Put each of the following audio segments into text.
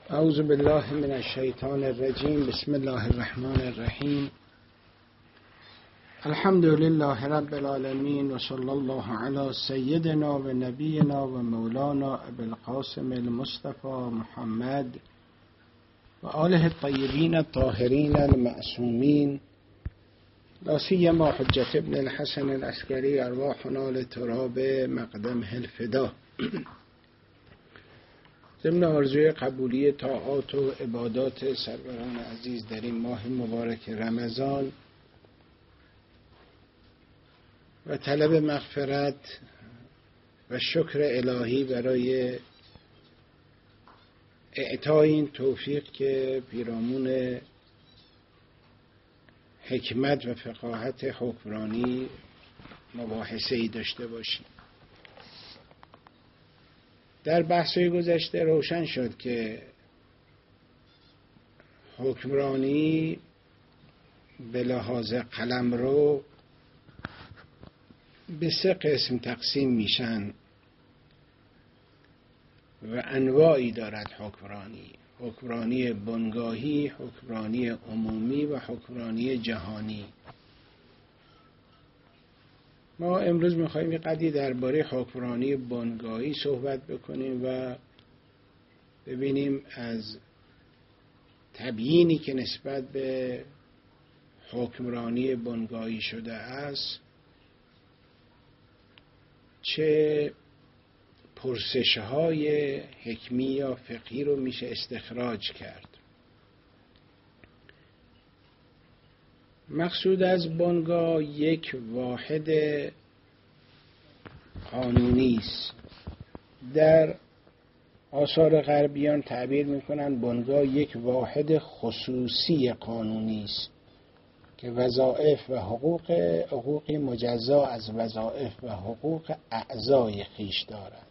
اعوذ بالله من الشیطان الرجیم. بسم الله الرحمن الرحیم. الحمد لله رب العالمین و صلی الله علی سیدنا و نبینا و مولانا ابی القاسم المصطفى محمد و آله الطیبین الطاهرین المعصومین، لا سیما حجة ابن الحسن العسکری ارواحنا لتراب مقدمه الفدا. ضمن آرزوی قبولی طاعات و عبادات سروران عزیز در این ماه مبارک رمضان و طلب مغفرت و شکر الهی برای اعطای این توفیق که پیرامون حکمت و فقاهت حکمرانی مباحثه‌ای داشته باشیم. در بحث‌های گذشته روشن شد که حکمرانی به لحاظ قلمرو به 3 قسم تقسیم میشن و انواعی دارد حکمرانی: حکمرانی بنگاهی، حکمرانی عمومی و حکمرانی جهانی. ما امروز میخواییم یه قدری درباره حکمرانی بنگاهی صحبت بکنیم و ببینیم از تبیینی که نسبت به حکمرانی بنگاهی شده است چه پرسش‌های حکمی یا فقهی رو میشه استخراج کرد. مقصود از بنگاه یک واحد قانونی است. در آثار غربیان تعبیر میکنن بنگاه یک واحد خصوصی قانونی است که وظایف و حقوقی مجزا از وظایف و حقوق اعضای خویش دارد.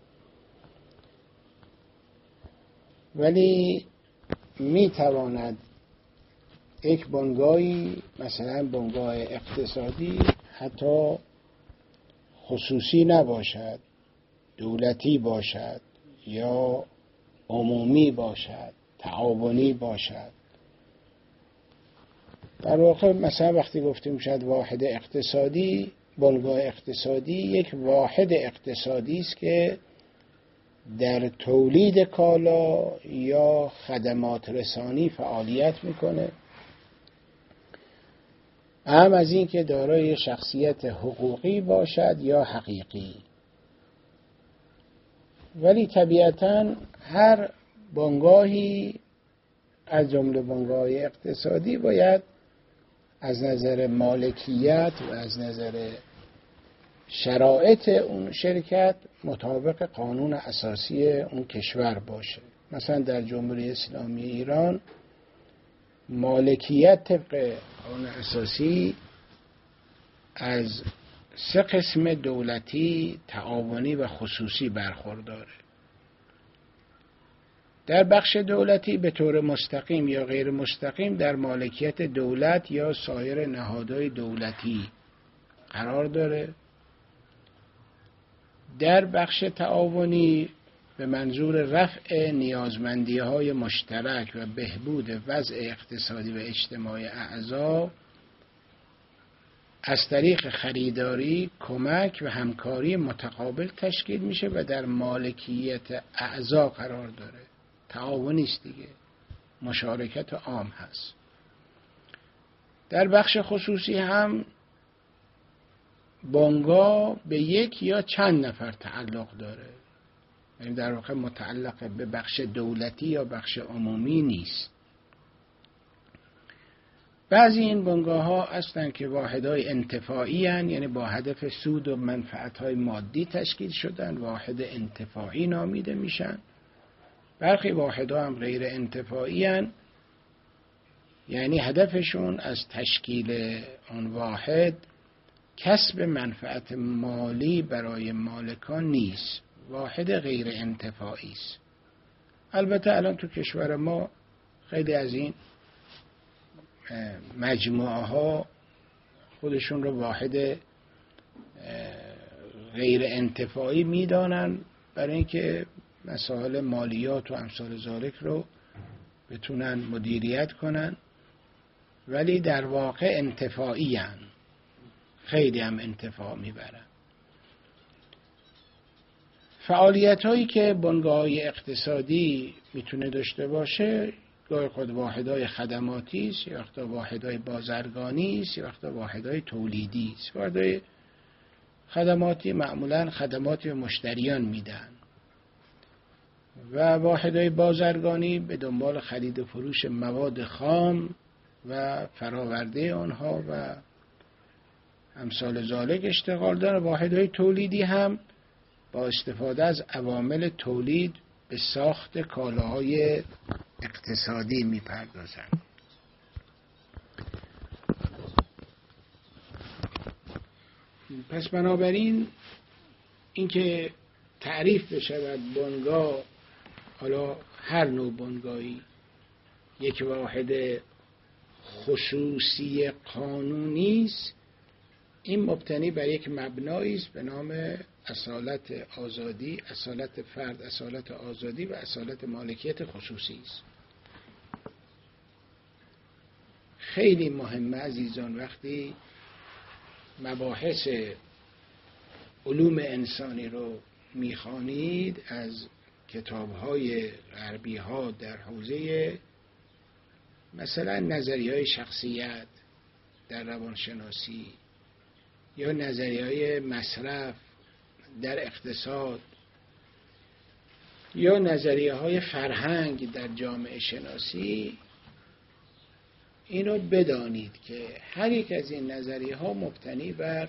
ولی میتواند یک بنگاهی، مثلا بنگاه اقتصادی، حتی خصوصی نباشد، دولتی باشد یا عمومی باشد، تعاونی باشد. در واقع مثلا وقتی گفتیم شد واحد اقتصادی، بنگاه اقتصادی یک واحد اقتصادی است که در تولید کالا یا خدمات رسانی فعالیت میکنه، هم از این که دارای شخصیت حقوقی باشد یا حقیقی. ولی طبیعتاً هر بنگاهی از جمله بنگاه اقتصادی باید از نظر مالکیت و از نظر شرایط اون شرکت مطابق قانون اساسی اون کشور باشه. مثلا در جمهوری اسلامی ایران مالکیت طبق قانون اساسی از 3 قسم دولتی، تعاونی و خصوصی برخورداره. در بخش دولتی به طور مستقیم یا غیر مستقیم در مالکیت دولت یا سایر نهادهای دولتی قرار داره. در بخش تعاونی به منظور رفع نیازمندی‌های مشترک و بهبود وضع اقتصادی و اجتماعی اعضا از طریق خریداری، کمک و همکاری متقابل تشکیل میشه و در مالکیت اعضا قرار داره. تعاونی است دیگه، مشارکت عام هست. در بخش خصوصی هم بنگاه به 1 یا چند نفر تعلق داره، یعنی در واقع متعلق به بخش دولتی یا بخش عمومی نیست. بعضی این بنگاه ها هستن که واحدهای انتفاعی هستند، یعنی با هدف سود و منفعت های مادی تشکیل شدن، واحد انتفاعی نامیده میشن. برخی واحدها هم غیر انتفاعی هستند، یعنی هدفشون از تشکیل اون واحد کسب منفعت مالی برای مالکان نیست، واحد غیر انتفاعی است. البته الان تو کشور ما خیلی از این مجموعه ها خودشون رو واحد غیر انتفاعی میدانن، برای اینکه مسائل مالیات و امثال ذالک رو بتونن مدیریت کنن، ولی در واقع انتفاعی هن. خیلی هم انتفاع میبرن. فعالیت هایی که بنگاه‌های اقتصادی میتونه داشته باشه گاهی خود واحدهای خدماتی است، یا وقتا واحدهای بازرگانی است، یا وقتا واحدهای تولیدی است. واحدهای خدماتی معمولا خدماتی به مشتریان میدن و واحدهای بازرگانی به دنبال خرید و فروش مواد خام و فراورده آنها و امثال ذالک اشتغال دارن. واحدهای تولیدی هم با استفاده از عوامل تولید به ساخت کالاهای اقتصادی میپردازند. پس بنابراین اینکه تعریف بشود بنگاه، حالا هر نوع بنگاهی، یک واحد خصوصی قانونی است، این مبتنی بر یک مبنایی است به نام اصالت آزادی، اصالت فرد، اصالت آزادی و اصالت مالکیت خصوصی است. خیلی مهمه عزیزان وقتی مباحث علوم انسانی رو میخوانید از کتاب‌های غربی ها در حوزه مثلا نظریه‌های شخصیت در روانشناسی یا نظریه‌های مصرف در اقتصاد یا نظریه‌های فرهنگ در جامعه شناسی، اینو بدانید که هر یک از این نظریه‌ها مبتنی بر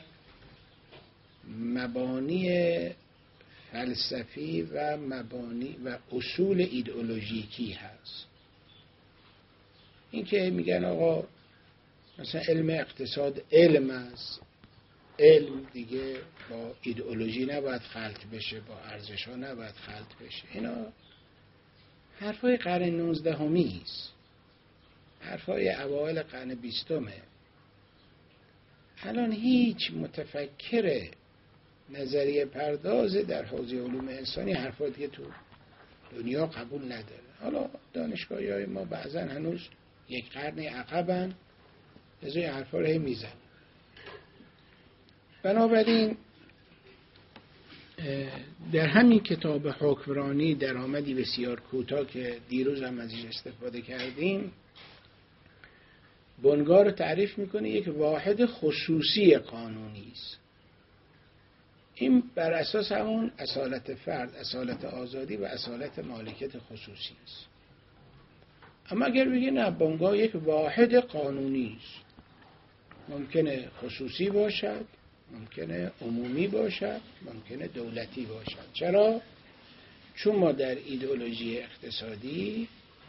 مبانی فلسفی و مبانی و اصول ایدئولوژیکی هست. این که میگن آقا مثلا علم اقتصاد علم است، علم دیگه با ایدئولوژی نباید خلط بشه، با ارزش ها نباید خلط بشه، اینا حرفای قرن 19 است، حرفای اوایل قرن 20. الان هیچ متفکر نظریه پرداز در حوزه علوم انسانی حرفا دیگه تو دنیا قبول نداره. حالا دانشگاهی‌های ما بعضا هنوز یک قرن عقبن، از این حرفا رو میزن. بنابراین در همین کتاب حکمرانی درآمدی بسیار کوتاه که دیروز هم ازش استفاده کردیم، بنگاه رو تعریف میکنه یک واحد خصوصی قانونی است. این بر اساس همون اصالت فرد، اصالت آزادی و اصالت مالکیت خصوصی است. اما اگر بگی نه، بنگاه یک واحد قانونی است، ممکنه خصوصی باشد، ممکنه عمومی باشد، ممکنه دولتی باشد. چرا؟ چون ما در ایدئولوژی اقتصادی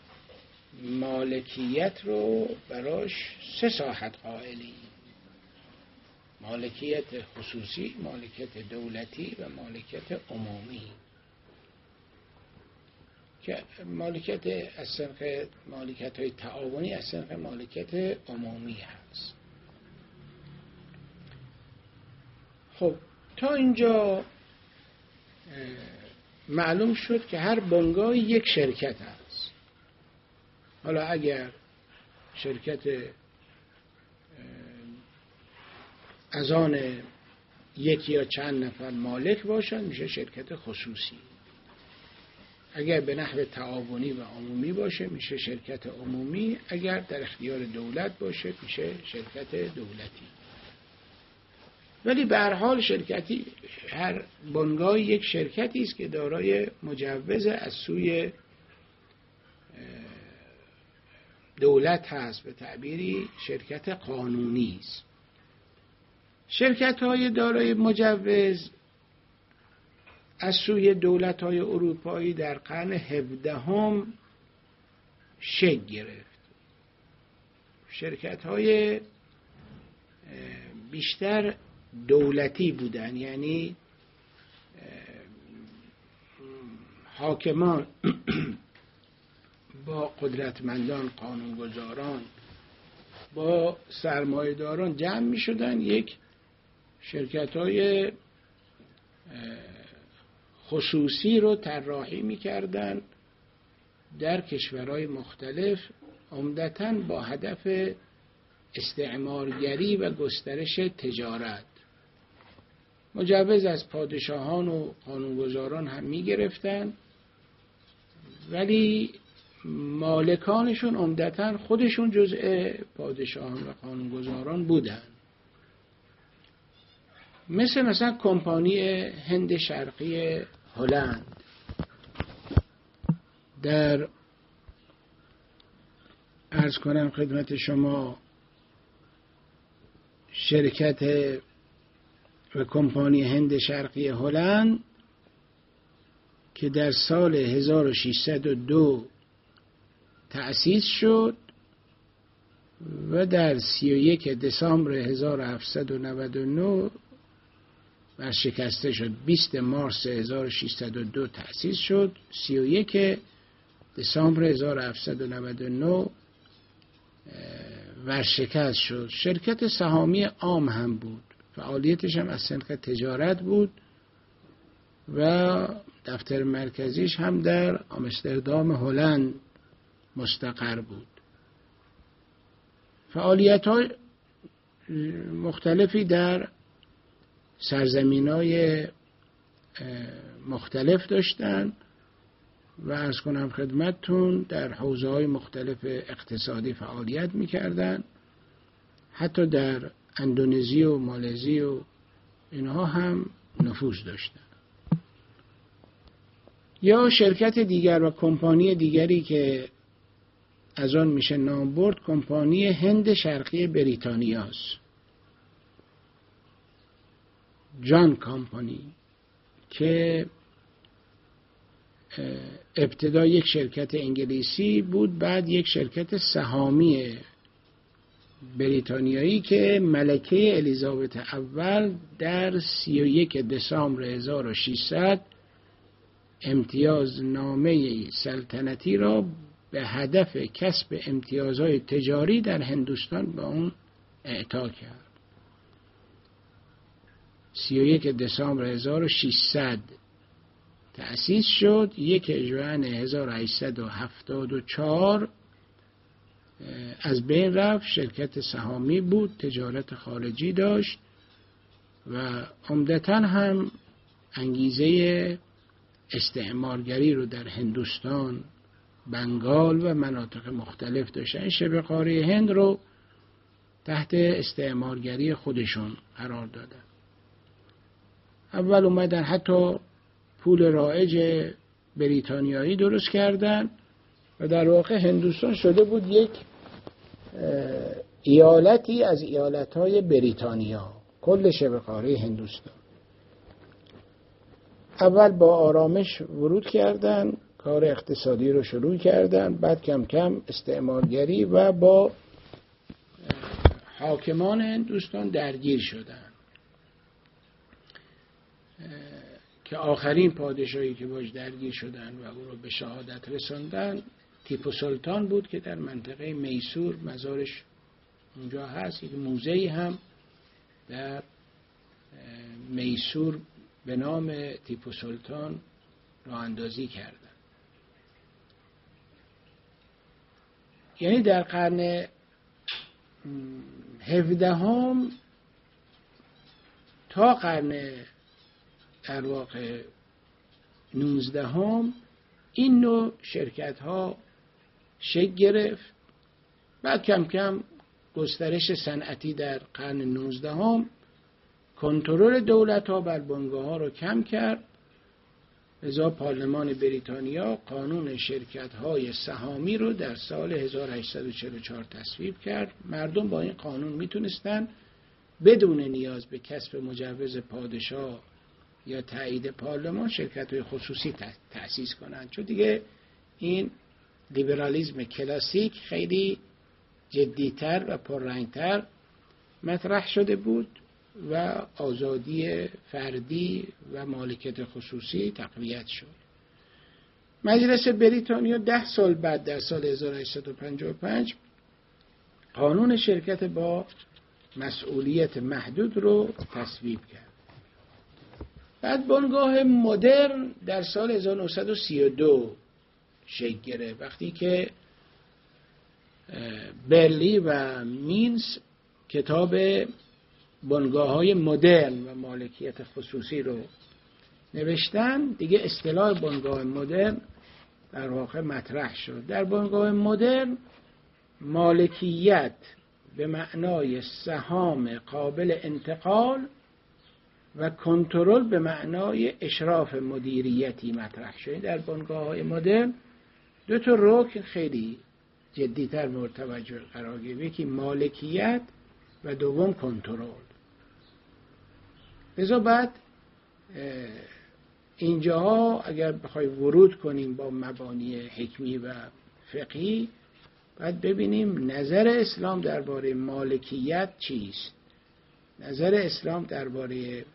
مالکیت رو براش 3 ساحت قائلیم: مالکیت خصوصی، مالکیت دولتی و مالکیت عمومی، که مالکیت از صنف مالکیت های تعاونی از صنف مالکیت عمومی هست. خب تا اینجا معلوم شد که هر بنگاهی یک شرکت هست. حالا اگر شرکت از آن یک یا چند نفر مالک باشن میشه شرکت خصوصی. اگر به نحو تعاونی و عمومی باشه میشه شرکت عمومی. اگر در اختیار دولت باشه میشه شرکت دولتی. ولی به هر حال شرکتی، هر بنگاه یک شرکتی است که دارای مجوز از سوی دولت هست، به تعبیری شرکت قانونی است. شرکت‌های دارای مجوز از سوی دولت‌های اروپایی در قرن 17 شکل گرفت. شرکت‌های بیشتر دولتی بودن، یعنی حاکمان با قدرتمندان، قانونگذاران با سرمایه‌داران جمع می شدن، یک شرکت‌های خصوصی رو طراحی می‌کردن در کشورهای مختلف، عمدتاً با هدف استعمارگری و گسترش تجارت. مجوز از پادشاهان و قانونگذاران هم می‌گرفتن، ولی مالکانشون عمدتاً خودشون جزء پادشاهان و قانونگذاران بودن. مثلا کمپانی هند شرقی هلند در عرض کنم خدمت شما شرکت و کمپانی هند شرقی هلند که در سال 1602 تأسیس شد و در 31 دسامبر 1799 ورشکسته شد. 20 مارس 1602 تأسیس شد، 31 دسامبر 1799 ورشکست شد. شرکت سهامی عام هم بود، فعالیتش هم از سمت تجارت بود و دفتر مرکزیش هم در آمستردام هلند مستقر بود. فعالیت‌های مختلفی در سرزمین‌های مختلف داشتن و عرض کنم خدمتتون در حوزه‌های مختلف اقتصادی فعالیت می‌کردن. حتی در اندونزی و مالزی و اینها هم نفوذ داشتن. یا شرکت دیگر و کمپانی دیگری که از آن میشه نام برد، کمپانی هند شرقی بریتانیاست، جان کمپانی، که ابتدا یک شرکت انگلیسی بود، بعد یک شرکت سهامی بریتانیایی که ملکه الیزابت اول در 31 دسامبر 1600 امتیاز نامه سلطنتی را به هدف کسب امتیازهای تجاری در هندوستان به اون اعطا کرد. 31 دسامبر 1600 تأسیس شد. 1 ژوئن 1874 از بین رفت. شرکت سهامی بود، تجارت خارجی داشت و عمدتاً هم انگیزه استعمارگری رو در هندوستان، بنگال و مناطق مختلف داشتن. شبه قاره هند رو تحت استعمارگری خودشون قرار دادن. اول اومدن حتی پول رایج بریتانیایی درست کردن و در واقع هندوستان شده بود یک ایالتی از ایالتهای بریتانیا، کل شبه قاره هندوستان. اول با آرامش ورود کردن، کار اقتصادی رو شروع کردن، بعد کم کم استعمارگری و با حاکمان هندوستان درگیر شدن که آخرین پادشاهی که باش درگیر شدن و او رو به شهادت رساندن تیپو سلطان بود که در منطقه میسور مزارش اونجا هست. یک موزه‌ای هم در میسور به نام تیپو سلطان راه اندازی کردن. یعنی در قرن 17 تا قرن در واقع 19 این نوع شرکت ها شکل گرفت. بعد کم کم گسترش صنعتی در قرن 19 کنترل دولت ها بر بنگاه ها رو کم کرد. لذا پارلمان بریتانیا قانون شرکت های سهامی رو در سال 1844 تصویب کرد. مردم با این قانون میتونستن بدون نیاز به کسب مجوز پادشاه یا تایید پارلمان شرکت های خصوصی تأسیس کنند، چون دیگه این لیبرالیسم کلاسیک خیلی جدیتر و پررنگتر مطرح شده بود و آزادی فردی و مالکیت خصوصی تقویت شد. مجلس بریتانیا 10 سال بعد در سال 1855 قانون شرکت با مسئولیت محدود رو تصویب کرد. بعد بنگاه مدرن در سال 1932 شکل گرفت، وقتی که برلی و مینز کتاب بنگاه‌های مدرن و مالکیت خصوصی رو نوشتن. دیگه اصطلاح بنگاه مدرن در واقع مطرح شد. در بنگاه مدرن مالکیت به معنای سهام قابل انتقال و کنترل به معنای اشراف مدیریتی مطرح شد. در بنگاه‌های مدرن دو تا رکن خیلی جدی‌تر مورد توجه قرار گرفت، یکی مالکیت و دوم کنترل. لذا بعد اینجاها اگر بخوای ورود کنیم با مبانی حکمی و فقهی، باید ببینیم نظر اسلام درباره مالکیت چیست، نظر اسلام درباره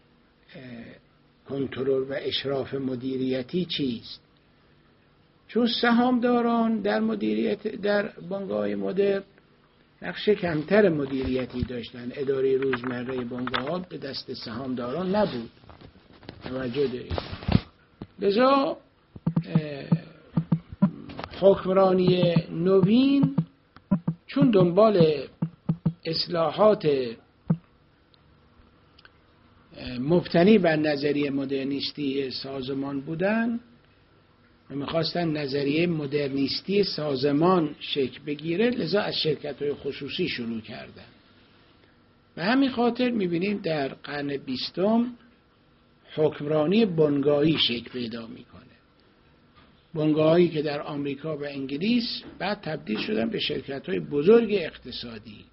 کنترل و اشراف مدیریتی چیست. چون سهامداران در مدیریت در بنگاه‌های مدرن نقش کمتر مدیریتی داشتن، اداره روزمره بنگاه‌ها به دست سهامداران نبود. توجه دارید. لذا حکمرانی نوین چون دنبال اصلاحات مبتنی بر نظریه مدرنیستی سازمان بودن و میخواستن نظریه مدرنیستی سازمان شکل بگیره، لذا از شرکت‌های خصوصی شروع کردن. به همین خاطر میبینیم در قرن 20 حکمرانی بنگاهی شکل پیدا میکنه. بنگاهی که در آمریکا و انگلیس بعد تبدیل شدن به شرکت‌های بزرگ اقتصادی.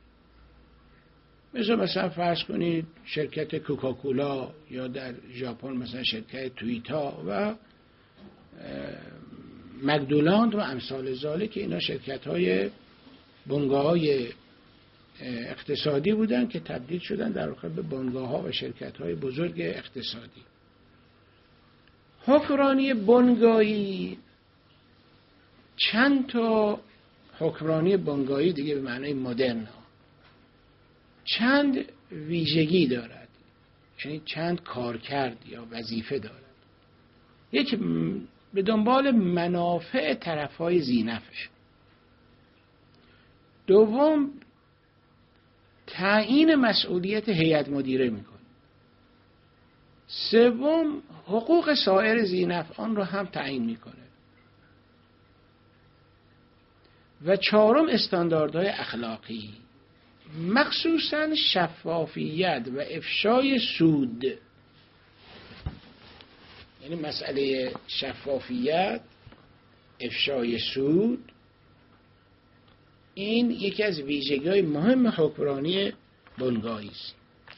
مثلا فرض کنید شرکت کوکاکولا، یا در ژاپن مثلا شرکت تویوتا و مکدونالد و امثال ذالک، که اینا شرکت‌های بنگاه‌های اقتصادی بودن که تبدیل شدن در واقع به بنگاه‌ها و شرکت‌های بزرگ اقتصادی. حکمرانی بنگاهی چند تا حکمرانی بنگاهی دیگه به معنای مدرن چند ویژگی دارد، یعنی چند کارکرد یا وظیفه دارد. یک، به دنبال منافع طرفهای ذی‌نفع. دوم، تعیین مسئولیت هیئت مدیره میکنه. سوم، حقوق سایر ذی‌نفعان رو هم تعیین میکنه. و چهارم، استانداردهای اخلاقی، مخصوصاً شفافیت و افشای سود. یعنی مسئله شفافیت، افشای سود، این یکی از ویژگی‌های مهم حکمرانی بنگاهی است.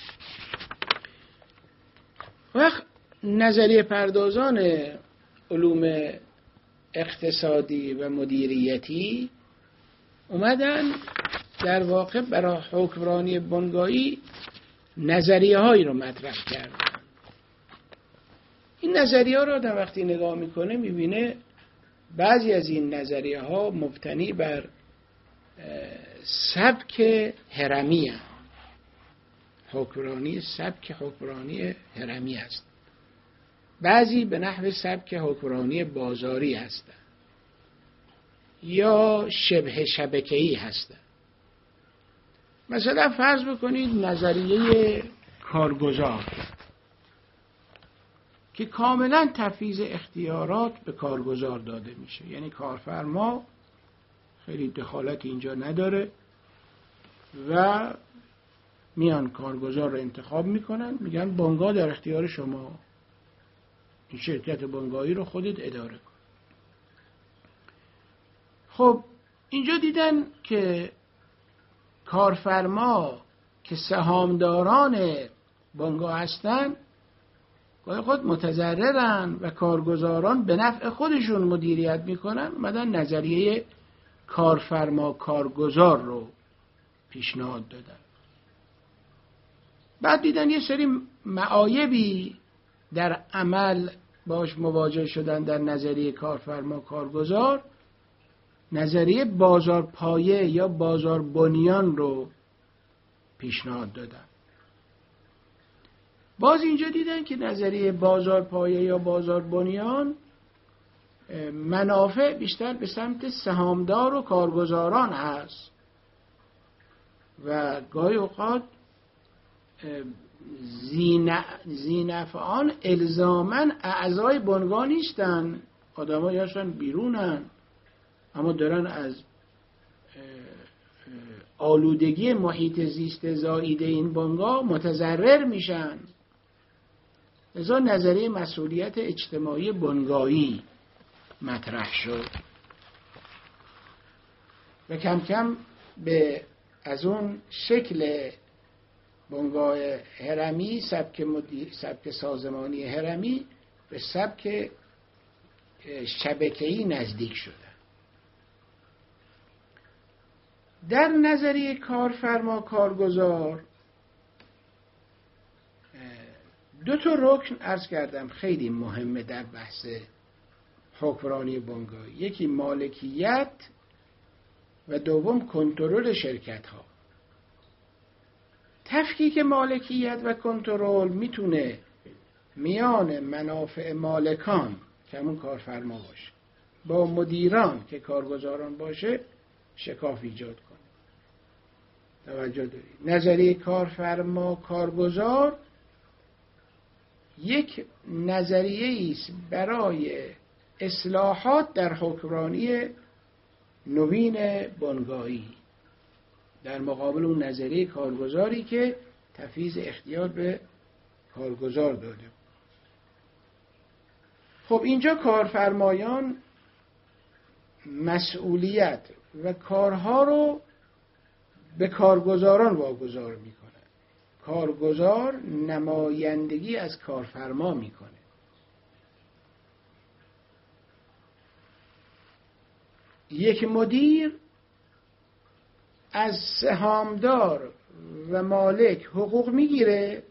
وقت نظریه پردازان علوم اقتصادی و مدیریتی اومدن در واقع برای حکمرانی بنگاهی نظریه هایی رو مطرح کردن. این نظریه ها رو در وقتی نگاه میکنه میبینه بعضی از این نظریه ها مبتنی بر سبک هرمی هست. حکمرانی سبک حکمرانی هرمی است. بعضی به نحو سبک حکمرانی بازاری هستند یا شبه شبکه‌ای هستند. مثلا فرض بکنید نظریه کارگزار که کاملا تفویض اختیارات به کارگزار داده میشه، یعنی کارفرما خیلی دخالت اینجا نداره و میان کارگزار رو انتخاب میکنن، میگن بنگاه در اختیار شما، این شرکت بنگاهی رو خودت اداره کن. خب اینجا دیدن که کارفرما که سهامداران بنگاه هستن گاهی خود متضررن و کارگزاران به نفع خودشون مدیریت میکنن. اومدن نظریه کارفرما کارگزار رو پیشنهاد دادن. بعد دیدن یه سری معایبی در عمل باش مواجه شدن در نظریه کارفرما کارگزار. نظریه بازار پایه یا بازار بنیان رو پیشنهاد دادن. باز اینجا دیدن که نظریه بازار پایه یا بازار بنیان منافع بیشتر به سمت سهامدار و کارگزاران هست و گاهی اوقات ذینفعان الزاماً اعضای بنگاه نیستن، آدمایی هستن بیرونن اما دارن از آلودگی محیط زیست زائیده این بنگاه متضرر میشن. لذا نظریه مسئولیت اجتماعی بنگاهی مطرح شد و کم کم از اون شکل بنگاه هرمی، سبک سازمانی هرمی به سبک شبکه‌ای نزدیک شده. در نظریه کارفرما کارگزار دو تا رکن عرض کردم خیلی مهمه در بحث حکمرانی بنگاهی. یکی مالکیت و دوم کنترل شرکت ها. تفکیک مالکیت و کنترل میتونه میان منافع مالکان که همون کارفرما باشه با مدیران که کارگزاران باشه شکاف ایجاد کنه. توجه دارید. نظریه کارفرما کارگزار یک نظریه است برای اصلاحات در حکمرانی نوین بنگاهی در مقابل اون نظریه کارگزاری که تفویض اختیار به کارگزار داده. خب اینجا کارفرمایان مسئولیت و کارها رو به کارگزاران واگذار میکنن. کارگزار نمایندگی از کارفرما میکنه. یک مدیر از سهامدار و مالک حقوق میگیره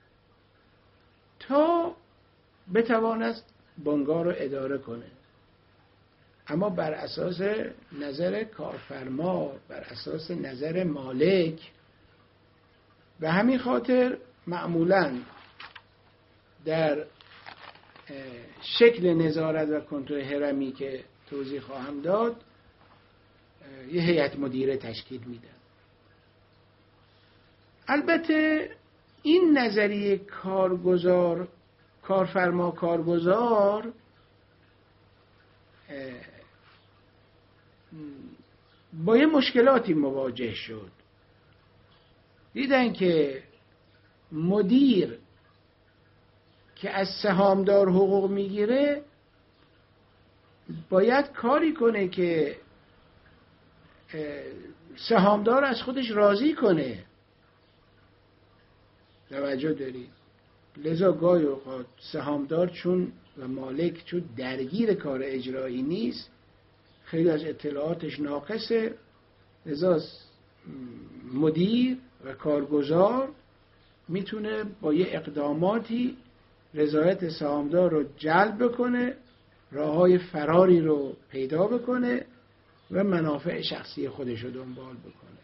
تا بتواند بنگاه رو اداره کنه، اما بر اساس نظر کارفرما، بر اساس نظر مالک. به همین خاطر معمولاً در شکل نظارت و کنترل هرمی که توضیح خواهم داد یه هیئت مدیره تشکیل میدن. البته این نظریه کارفرما کارگزار با یه مشکلاتی مواجه شد. دیدن که مدیر که از سهامدار حقوق میگیره باید کاری کنه که سهامدار از خودش راضی کنه. توجه دارید. لذا گاهی اوقات سهامدار چون و مالک چون درگیر کار اجرایی نیست، خیلی از اطلاعاتش ناقصه. لذا مدیر و کارگزار میتونه با یه اقداماتی رضایت سهامدار رو جلب بکنه، راههای فراری رو پیدا بکنه و منافع شخصی خودش رو دنبال بکنه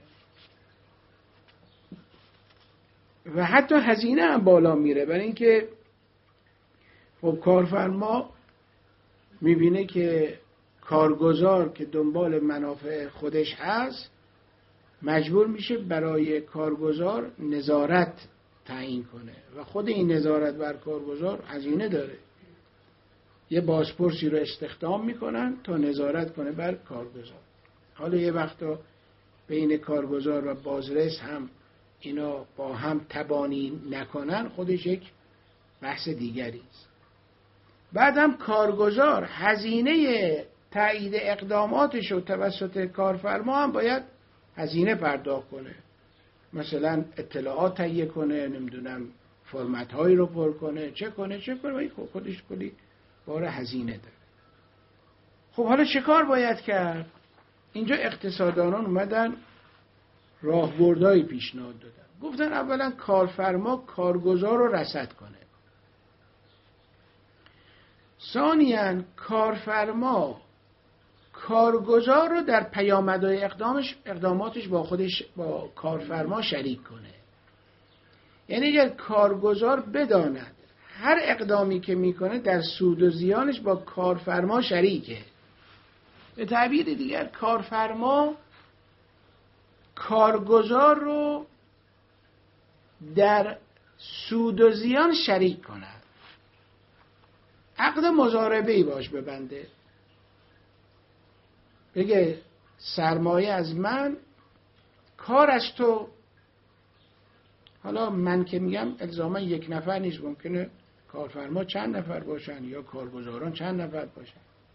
و حتی هزینه هم بالا میره. برای اینکه خب کارفرما میبینه که کارگزار که دنبال منافع خودش هست مجبور میشه برای کارگزار نظارت تعیین کنه و خود این نظارت بر کارگزار هزینه داره. یه بازپرسی رو استخدام میکنن تا نظارت کنه بر کارگزار. حالا یه وقتا بین کارگزار و بازرس هم اینا با هم تبانی نکنن، خودش یک بحث دیگری است. بعدم کارگزار هزینه تایید اقداماتش رو توسط کارفرما هم باید هزینه پرداخت کنه. مثلا اطلاعات تهیه کنه، نمیدونم فرمت هایی رو پر کنه، چه کنه و خودش کلی بار هزینه داره. خب حالا چه کار باید کرد؟ اینجا اقتصاددانان اومدن راهبردهایی پیشنهاد دادن. گفتن اولا کارفرما کارگزار رو رصد کنه. ثانیاً کارفرما کارگزار رو در پیامدهای اقداماتش با کارفرما شریک کنه. یعنی اگر کارگزار بداند هر اقدامی که میکنه در سود و زیانش با کارفرما شریکه. به تعبیر دیگر کارفرما کارگزار رو در سود و زیان شریک کند، عقد مضاربه‌ای باش ببنده، بگه سرمایه از من، کار از تو. حالا من که میگم الزاما یک نفر نیست، ممکنه کارفرما چند نفر باشن یا کارگزاران چند نفر باشن.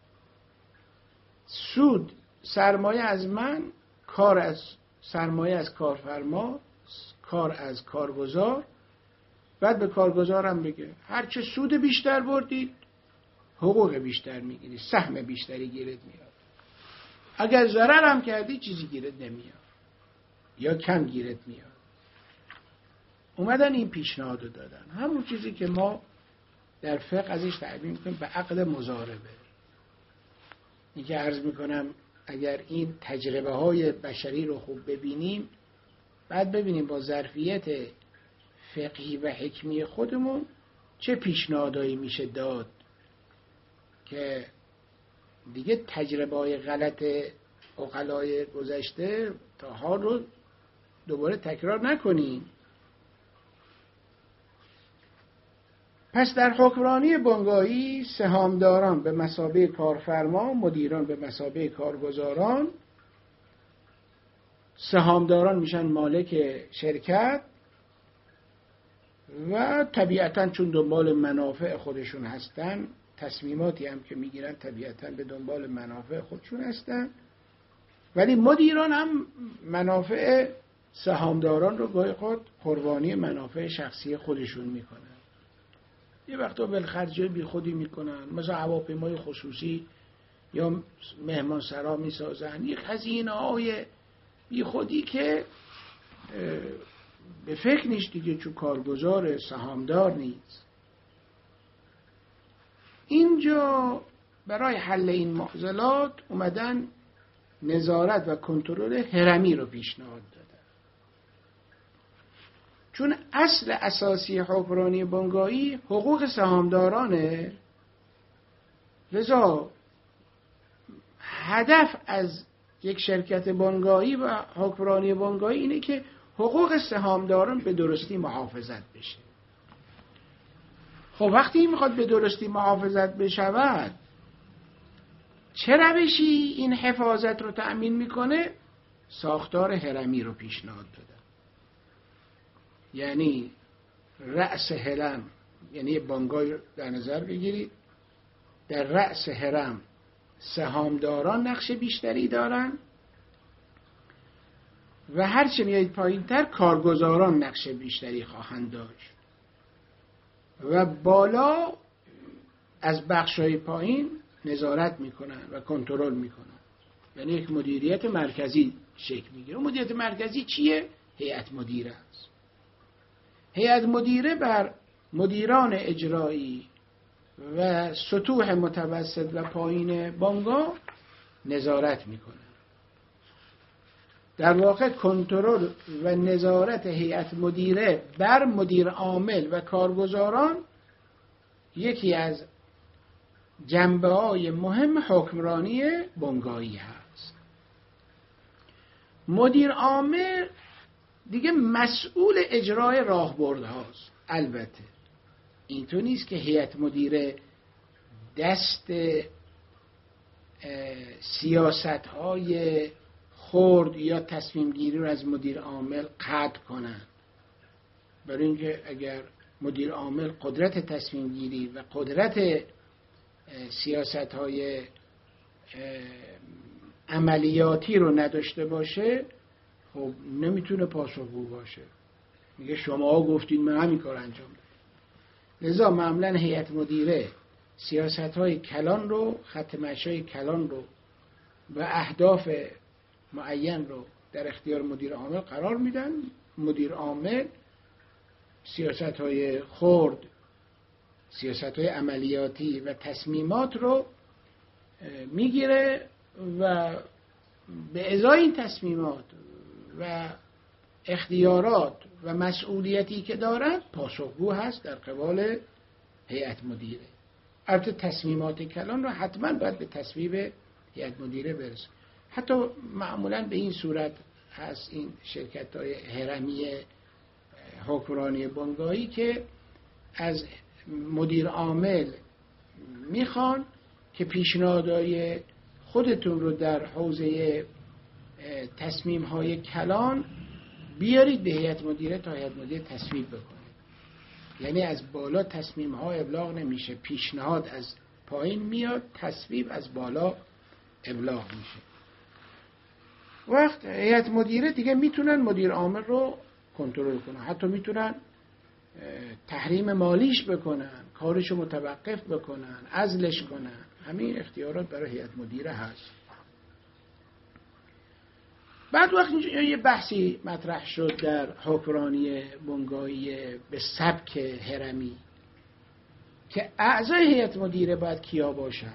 سود سرمایه از من، کار از سرمایه از کارفرما، کار از کارگزار. بعد به کارگزارم بگه هرچه سود بیشتر بردید حقوق بیشتر میگیری، سهم بیشتری گیرت میاد. اگر ضرر هم کردی چیزی گیرت نمیاد یا کم گیرت میاد. اومدن این پیشنهادو دادن، همون چیزی که ما در فقه ازش تعبیر میکنیم به عقد مضاربه. این که عرض میکنم اگر این تجربه های بشری رو خوب ببینیم، بعد ببینیم با ظرفیت فقهی و حکمی خودمون چه پیشنهادایی میشه داد که دیگه تجربه های غلط عقلای گذشته تا حال رو دوباره تکرار نکنیم. پس در حکمرانی بنگاهی سهامداران به مثابه کارفرما، مدیران به مثابه کارگزاران. سهامداران میشن مالک شرکت و طبیعتاً چون دنبال منافع خودشون هستن، تصمیماتی هم که میگیرن طبیعتاً به دنبال منافع خودشون هستن. ولی مدیران هم منافع سهامداران رو گاهی خود قربانی منافع شخصی خودشون میکنن. یه وقتا بالخرجه بی خودی میکنن، مثلا هواپیمای خصوصی یا مهمانسرا میسازن، یک هزینه های بی خودی که به فکر نیست دیگه، چون کارگزار سهامدار نیست. اینجا برای حل این معضلات اومدن نظارت و کنترل هرمی رو پیشنهاد دادن. چون اصل اساسی حکمرانی بنگاهی حقوق سهامدارانه، لذا هدف از یک شرکت بنگاهی و حکمرانی بنگاهی اینه که حقوق سهامداران به درستی محافظت بشه. خب وقتی این میخواد به درستی محافظت بشود، چه روشی این حفاظت رو تأمین میکنه؟ ساختار هرمی رو پیشنهاد دادن. یعنی رأس هرم، یعنی بنگاه در نظر بگیرید، در رأس هرم سهامداران نقش بیشتری دارن و هرچه میایید پایین‌تر کارگزاران نقش بیشتری خواهند داشت و بالا از بخش‌های پایین نظارت میکنن و کنترل میکنن. یعنی یک مدیریت مرکزی شکل میگیره. مدیریت مرکزی چیه؟ هیئت مدیره است. هیئت مدیره بر مدیران اجرایی و سطوح متوسط و پایین بنگاه نظارت میکنه. در واقع کنترل و نظارت هیئت مدیره بر مدیر عامل و کارگزاران یکی از جنبه‌های مهم حکمرانی بنگاهی هست. مدیر عامل دیگه مسئول اجرای راهبردهاست. البته اینطور نیست که هیئت مدیره دست سیاست‌های خرد یا تصمیم گیری رو از مدیر عامل قطع کنن. برای اینکه اگر مدیر عامل قدرت تصمیم گیری و قدرت سیاست‌های عملیاتی رو نداشته باشه، خب نمیتونه پاسخگو باشه. میگه شما گفتین من همین کار انجام دادم. لذا معمولا هیئت مدیره سیاست‌های کلان رو، خط مشی کلان رو و اهداف معین رو در اختیار مدیر عامل قرار میدن. مدیر عامل سیاست‌های خرد، سیاست‌های عملیاتی و تصمیمات رو میگیره و به ازای این تصمیمات و اختیارات و مسئولیتی که دارد پاسخگو هست در قبال هیئت مدیره. البته تصمیمات کلان رو حتما باید به تصویب هیئت مدیره برسه. حتی معمولا به این صورت هست این شرکت‌های هرمی حکمرانی بنگاهی که از مدیر عامل میخوان که پیشنهادهای خودتون رو در حوزه تصمیم‌های کلان بیارید به هیئت مدیره تا هیئت مدیره تصویب بکنه. یعنی از بالا تصمیم‌ها ابلاغ نمیشه، پیشنهاد از پایین میاد، تصویب از بالا ابلاغ میشه. وقت هیئت مدیره دیگه میتونن مدیر عامل رو کنترل کنن، حتی میتونن تحریم مالیش بکنن، کارشو متوقف بکنن، عزلش کنن. همین اختیارات برای هیئت مدیره هست. بعد وقتی یه بحثی مطرح شد در حکمرانی بنگاهی به سبک هرمی که اعضای هیئت مدیره باید کیا باشن،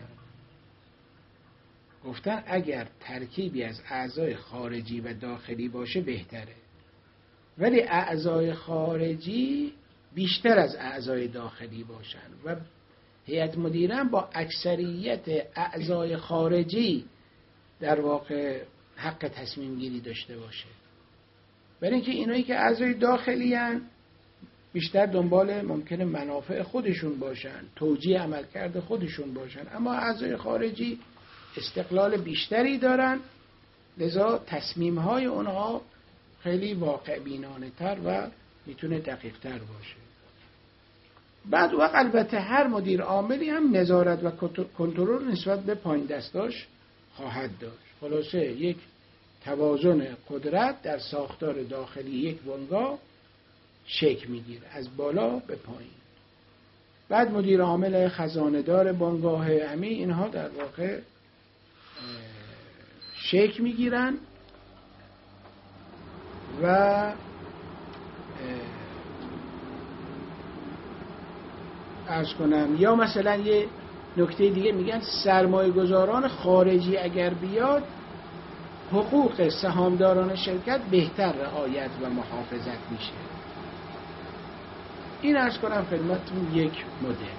گفتن اگر ترکیبی از اعضای خارجی و داخلی باشه بهتره، ولی اعضای خارجی بیشتر از اعضای داخلی باشن و هیئت مدیره هم با اکثریت اعضای خارجی در واقع حق تصمیم گیری داشته باشه. برای اینکه اینایی که اعضای داخلی هن بیشتر دنبال ممکنه منافع خودشون باشن، توجیه عملکرد خودشون باشن، اما اعضای خارجی استقلال بیشتری دارن، لذا تصمیم‌های اونها خیلی واقع بینانه تر و میتونه دقیق تر باشه. بعد وقت البته هر مدیر عاملی هم نظارت و کنترل نسبت به پایین دستاش خواهد داشت. خلاصه یک توازن قدرت در ساختار داخلی یک بنگاه شکل میگیره از بالا به پایین. بعد مدیر عامل خزانه‌دار بنگاه، همه اینها در واقع شکل میگیرن و عرض کنم یا مثلا یه نکته دیگه میگن سرمایه گذاران خارجی اگر بیاد حقوق سهامداران شرکت بهتر رعایت و محافظت میشه. این عرض کنم خدمتتون یک مدل.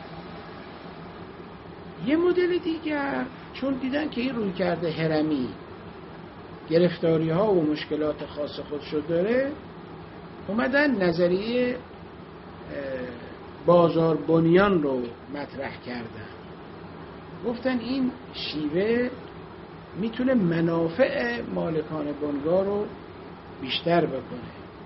یه مدل دیگر چون دیدن که این روی کرده هرمی گرفتاری ها و مشکلات خاص خودشو داره، اومدن نظریه بازار بنیان رو مطرح کردن. گفتن این شیوه میتونه منافع مالکان بنگاه رو بیشتر بکنه.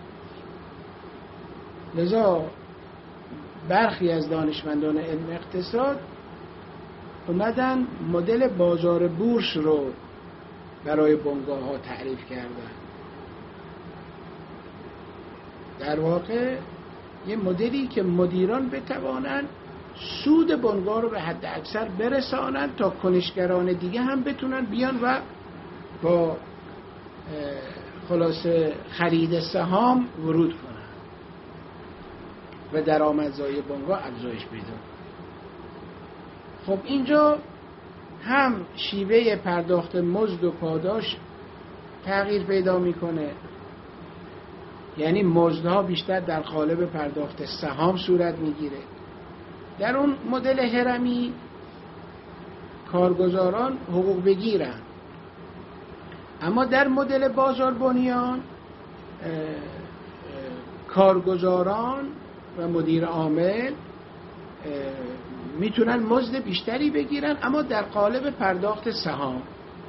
لذا برخی از دانشمندان علم اقتصاد اومدن مدل بازار بورس رو برای بنگاه ها تعریف کردن. در واقع یه مدلی که مدیران بتوانن سود بنگاه رو به حد اکثر برسانن تا کنشگران دیگه هم بتونن بیان و با خلاصه خرید سهام ورود کنن و درآمدزایی بنگاه افزایش پیدا کنه. خب اینجا هم شیوه پرداخت مزد و پاداش تغییر پیدا میکنه، یعنی مزدها بیشتر در قالب پرداخت سهام صورت میگیره. در اون مدل هرمی کارگزاران حقوق بگیرن، اما در مدل بازار بنیان کارگزاران و مدیر عامل میتونن مزد بیشتری بگیرن اما در قالب پرداخت سهام.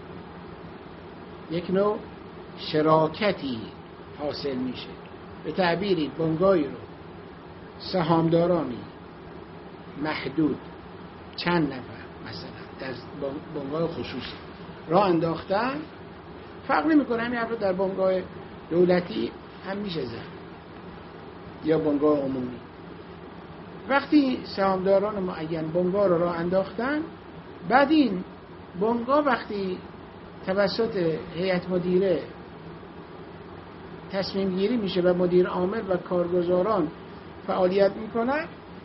یک نوع شراکتی حاصل میشه. به تعبیری بنگاهی رو سهامدارانی محدود چند نفر مثلا در بنگاه خصوصی راه انداختن، فرق نمیکنه همین حرف در بنگاه دولتی هم میشه زد یا بنگاه عمومی. وقتی سهامداران معین بنگاه رو راه انداختن، بعد این بنگاه وقتی توسط هیئت مدیره تصمیم گیری میشه و مدیر عامل و کارگزاران فعالیت میکنن،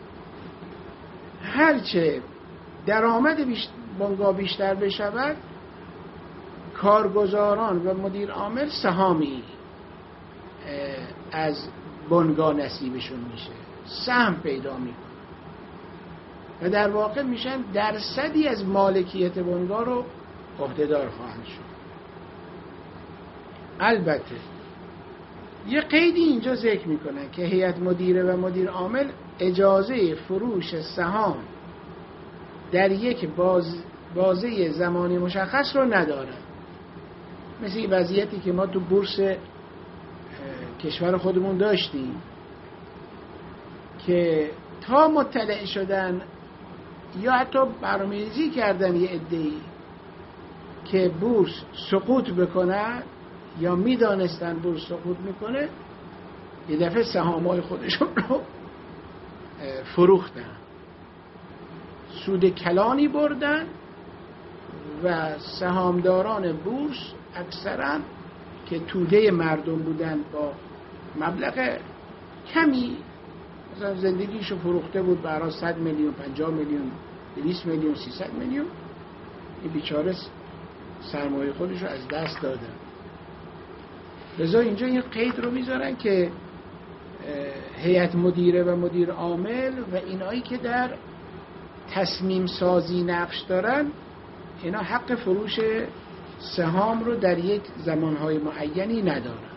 هرچه درآمد بنگاه بیشتر بشود کارگزاران و مدیر عامل سهامی از بنگاه نصیبشون میشه، سهم پیدا میکنن و در واقع میشن درصدی از مالکیت بنگاه رو عهدهدار خواهند شد. البته یه قیدی اینجا ذکر میکنن که هیئت مدیره و مدیر عامل اجازه فروش سهام در یک بازه زمانی مشخص رو ندارن، مثل این وضعیتی که ما تو بورس کشور خودمون داشتیم که تا مطلع شدن یا حتی برنامه‌ریزی کردن یه عده‌ای که بورس سقوط بکنه یا میدانستن بورس سقوط میکنه، یه دفعه سهام‌های خودشون رو فروختن، سود کلانی بردن و سهامداران بورس اکثرا که توده مردم بودن با مبلغ کمی، مثلا زندگیشو فروخته بود برای 100 میلیون، 50 میلیون، 200 میلیون، 300 میلیون، این بیچاره سرمایه خودشو از دست دادن. لذا اینجا این قید رو میذارن که هیئت مدیره و مدیر عامل و اینایی که در تصمیم سازی نقش دارن، اینا حق فروش سهام رو در یک زمانهای معینی ندارن.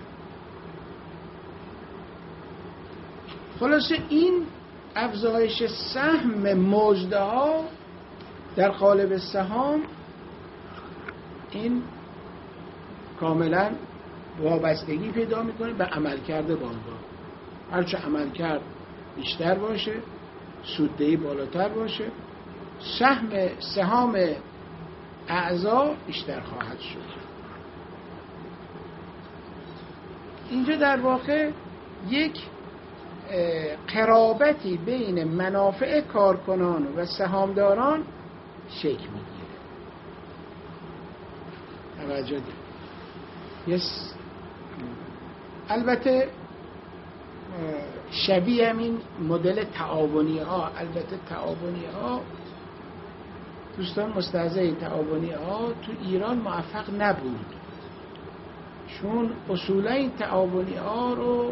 خلاصه این افزایش سهم مزدها در قالب سهام، این کاملا وابستگی پیدا میکنه به عملکرد بانک‌ها. هرچه عملکرد بیشتر باشه، سوددهی بالاتر باشه، سهام اعضا بیشتر خواهد شد. اینجا در واقع یک قرابتی بین منافع کارکنان و سهامداران شکل میگیره. توجه دید. البته شبیه همین مدل تعاونی ها، البته تعاونی ها، دوستان مستهزئ تعاونی ها تو ایران موفق نبود، چون اصولا این تعاونی ها رو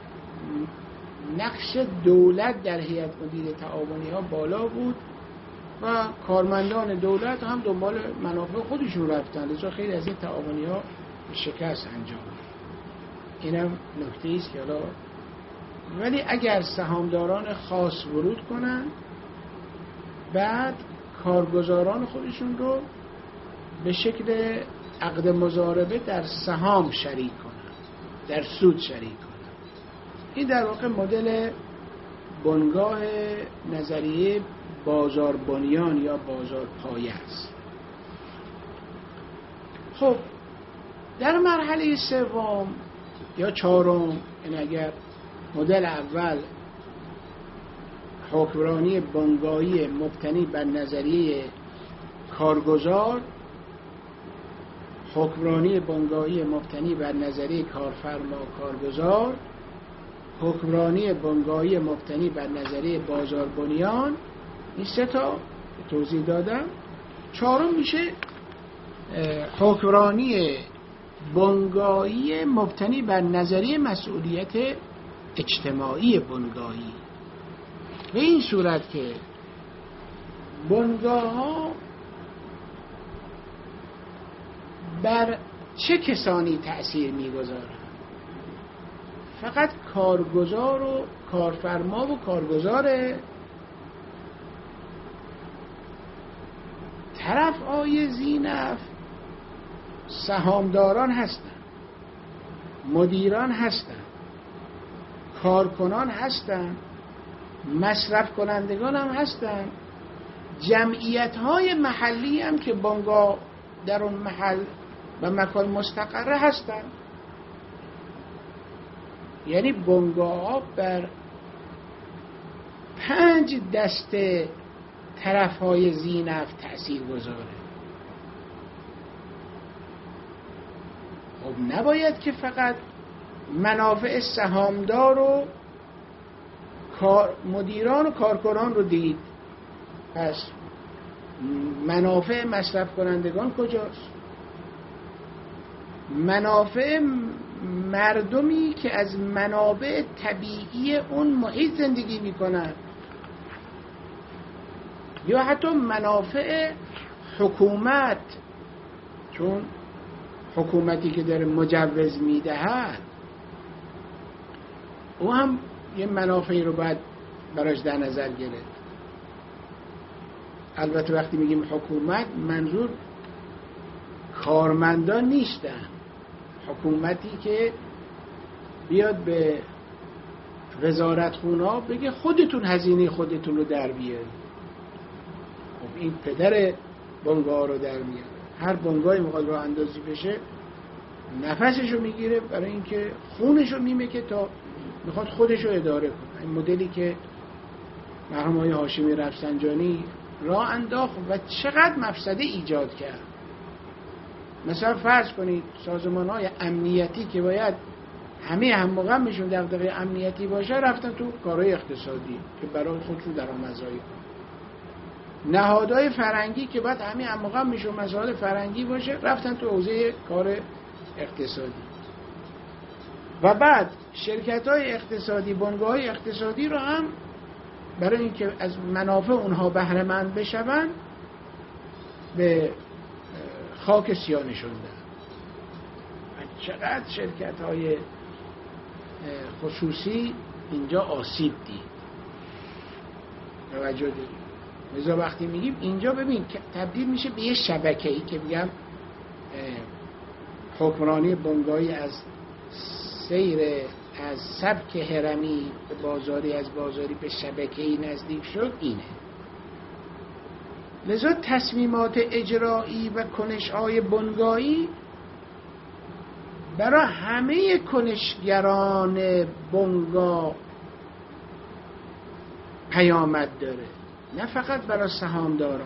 نقش دولت در هیئت مدیره تعاونی ها بالا بود و کارمندان دولت هم دنبال منافع خودشون رفتن، لذا خیلی از این تعاونی ها شکست انجام. اینم نکته ایست که حالا، ولی اگر سهامداران خاص ورود کنن، بعد کارگزاران خودشون رو به شکل عقد مضاربه در سهام شریک کنن، در سود شریک کنن. این در واقع مدل بنگاه نظریه بازار بنیان یا بازار پایه است. خب در مرحله سوم یا چهارم، این اگر مدل اول حکمرانی بنگاهی مبتنی بر نظریه کارگزار، حکمرانی بنگاهی مبتنی بر نظریه کارفرما کارگزار، حکمرانی بنگاهی مبتنی بر نظریه بازار بنیان، این سه تا توضیح دادم. چهارم میشه حکمرانی بنگاهی مبتنی بر نظریه مسئولیت اجتماعی بنگاهی. به این صورت که بنگاه ها بر چه کسانی تأثیر میگذارند؟ فقط کارگزار و کارفرما و کارگزاره؟ طرف آی زینف سهامداران هستند، مدیران هستند، کارکنان هستند، مصرف کنندگان هم هستند، جمعیت های محلی هم که بنگاه در اون محل و مکان مستقره هستند. یعنی بنگاه ها بر 5 دسته طرف های ذی نفع تأثیر گذاره. خب نباید که فقط منافع سهامدار و مدیران و کارکنان رو دید. پس منافع مصرف کنندگان کجاست؟ منافع مردمی که از منابع طبیعی اون محیط زندگی میکنن یا حتی منافع حکومت، چون حکومتی که داره مجوز میدهد او هم یه منافعی رو باید براش در نظر گرفت. البته وقتی میگیم حکومت منظور کارمندان نیستن، حکومتی که بیاد به وزارتخونه‌ها بگه خودتون هزینه خودتون رو در بیارید. خب این پدر بنگاه رو در میاره. هر بنگاهی میخواد راه اندازی بشه نفسشو میگیره برای اینکه خونشو میمکه تا میخواد خودشو اداره کنه. این مدلی که مرحوم آقای هاشمی رفسنجانی راه انداخت و چقدر مفسده ایجاد کرد. مثلا فرض کنید سازمان‌های امنیتی که باید همه هم‌وغمشون دغدغه امنیتی باشه رفتن تو کارهای اقتصادی که برای خودشون درآمدزایی کنن. نهادهای فرنگی که باید همه هم‌وغمشون مسائل فرنگی باشه رفتن تو حوزه کار اقتصادی. و بعد شرکت‌های اقتصادی، بنگاه‌های اقتصادی رو هم برای اینکه از منافع اونها بهره مند بشون به خاک سیاه نشوندن. چقدر شرکت‌های خصوصی اینجا آسیب دید. توجه دارید. لذا وقتی میگیم اینجا ببین که تبدیل میشه به یه شبکه‌ای که میگم حکمرانی بنگاهی از سیر از سبک هرمی به بازاری، از بازاری به شبکه‌ای نزدیک شد اینه. لذا تصمیمات اجرایی و کنش‌های بنگاهی برای همه کنشگران بنگاه پیامد داره، نه فقط برای سهامداران.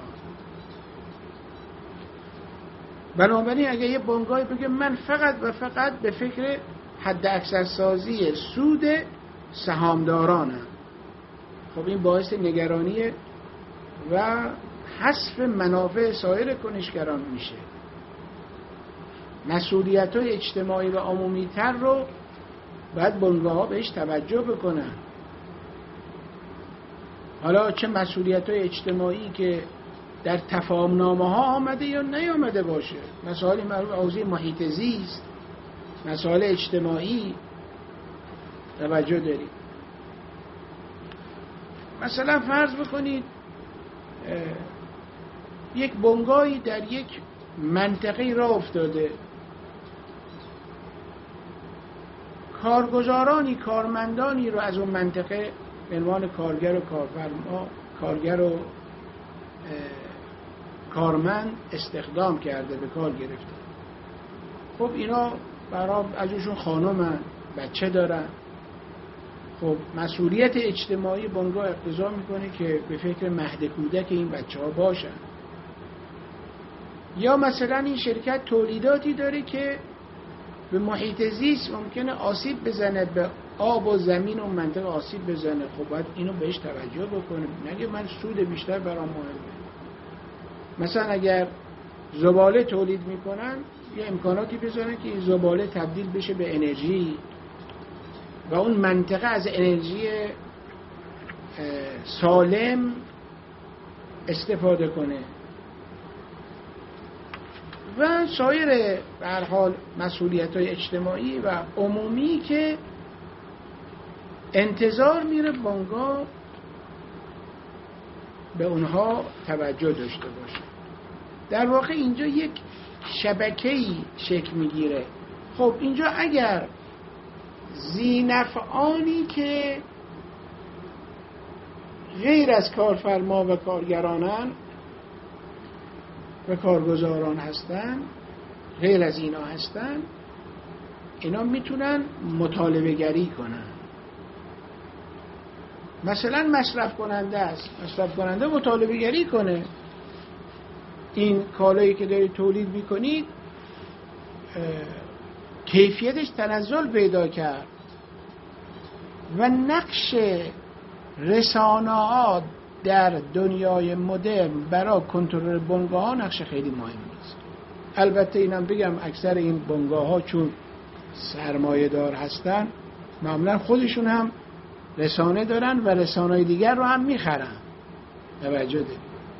بنابراین اگه یه بنگاهی بگه من فقط و فقط به فکر حد اکثر سازی سود سهامدارانم، خب این باعث نگرانی و حذف منافع سایر کنشگران میشه. مسئولیت‌های اجتماعی و عمومی‌تر رو باید بنگاه‌ها بهش توجه بکنن. حالا چه مسئولیت‌های اجتماعی که در تفاهم‌نامه‌ها آمده یا نیامده باشه، مسائل مربوط به حوزه محیط زیست، مسائل اجتماعی توجه دارید. مثلا فرض بکنید یک بنگاهی در یک منطقه راه افتاده، کارگزارانی، کارمندانی رو از اون منطقه به عنوان کارگر و کارفرما، کارگر و کارمند استخدام کرده، به کار گرفته. خب اینا برای ازشون خانومن، بچه دارن. خب مسئولیت اجتماعی بنگاه اقتضا میکنه که به فکر مهد کودک این بچه ها باشن. یا مثلا این شرکت تولیداتی داره که به محیط زیست ممکنه آسیب بزنه، به آب و زمین و منطقه آسیب بزنه. خب باید اینو بهش توجه بکنه، نگه من سود بیشتر برام مهمه. مثلا اگر زباله تولید میکنن یه امکاناتی بذارن که این زباله تبدیل بشه به انرژی و اون منطقه از انرژی سالم استفاده کنه. و سایر به هر حال مسئولیت‌های اجتماعی و عمومی که انتظار میره بنگاه به اونها توجه داشته باشه. در واقع اینجا یک شبکه‌ای شکل میگیره. خب اینجا اگر ذینفعانی که غیر از کارفرما و کارگرانن و کارگزاران هستن، غیر از اینا هستن، اینا میتونن مطالبه گری کنن. مثلا مصرف کننده است، مصرف کننده مطالبه گری کنه این کالایی که دارید تولید میکنید کیفیتش تنزل پیدا کرد. و نقش رسانه‌ها در دنیای مدرن برای کنترل بنگاه‌ها نقش خیلی مهمی است. البته اینم بگم اکثر این بنگاه‌ها چون سرمایه دار هستن معمولا خودشون هم رسانه دارن و رسانه‌های دیگر رو هم میخرن. توجه دارید.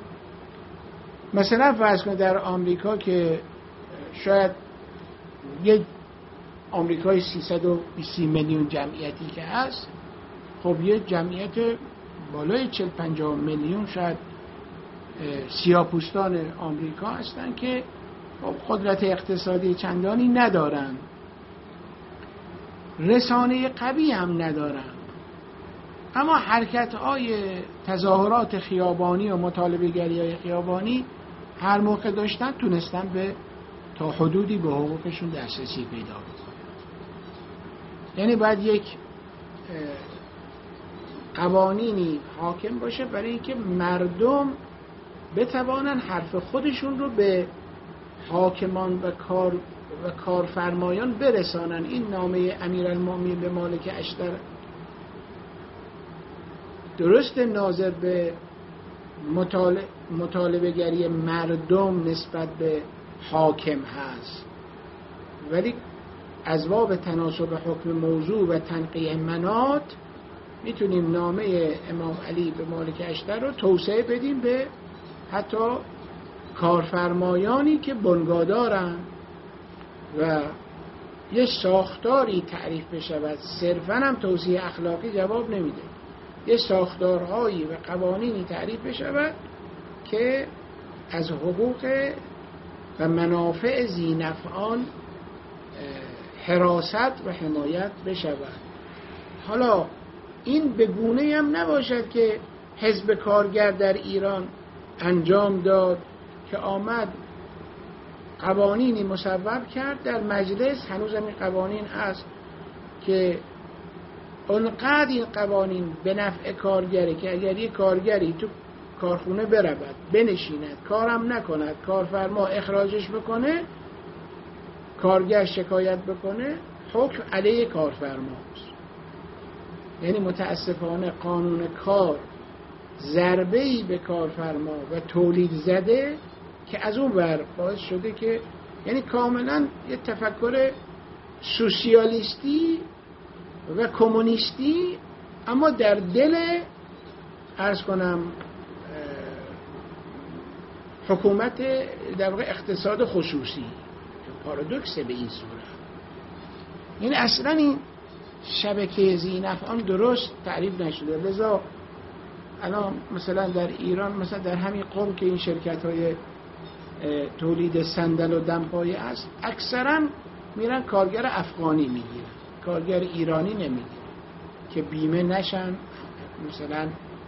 مثلا فرض کنید در آمریکا که شاید یک آمریکای 320 میلیون جمعیتی که هست، خب یه جمعیت بالای 40-50 میلیون شاید سیاه‌پوستان آمریکا هستن که قدرت اقتصادی چندانی ندارن، رسانه قوی هم ندارن، اما حرکت‌های تظاهرات خیابانی و مطالبه‌گری‌های خیابانی هر موقع داشتن تونستن به تا حدودی به حقوقشون دسترسی پیدا بکنن. یعنی باید یک قوانینی حاکم باشه برای اینکه مردم بتوانن حرف خودشون رو به حاکمان و کارفرمایان برسانن. این نامه امیرالمومنین به مالک اشتر درست ناظر به مطالبه گری مردم نسبت به حاکم هست، ولی از باب تناسب حکم موضوع و تنقیح مناط میتونیم نامه امام علی به مالک اشتر رو توسعه بدیم به حتی کارفرمایانی که بنگادارن و یه ساختاری تعریف بشود. صرفاً هم توصیه اخلاقی جواب نمیده. یه ساختارهایی و قوانینی تعریف بشود که از حقوق و منافع ذینفعان حراست و حمایت بشود. حالا این به گونه‌ای هم نباشد که حزب کارگر در ایران انجام داد که آمد قوانینی مصوب کرد در مجلس، هنوز هم این قوانین هست که اونقدر این قوانین به نفع کارگره که اگر یک کارگری تو کارخونه برود بنشیند کارم نکند، کارفرما اخراجش بکنه، کارگر شکایت بکنه، حکم علیه کارفرماست. یعنی متاسفانه قانون کار ضربه‌ای به کارفرما و تولید زده که از اون ور باعث شده که یعنی کاملا یه تفکر سوسیالیستی و کمونیستی، اما در دل عرض کنم حکومت در واقع اقتصاد خصوصی. پارادوکسه به این صورت. یعنی اصلا این شبکه ذینفعان درست تعریف نشده. لذا الان مثلا در ایران، مثلا در همین قم که این شرکت‌های تولید صندل و دمپایی است، اکثرا میرن کارگر افغانی میگیرن، کارگر ایرانی نمیگیرن که بیمه نشن، مثلا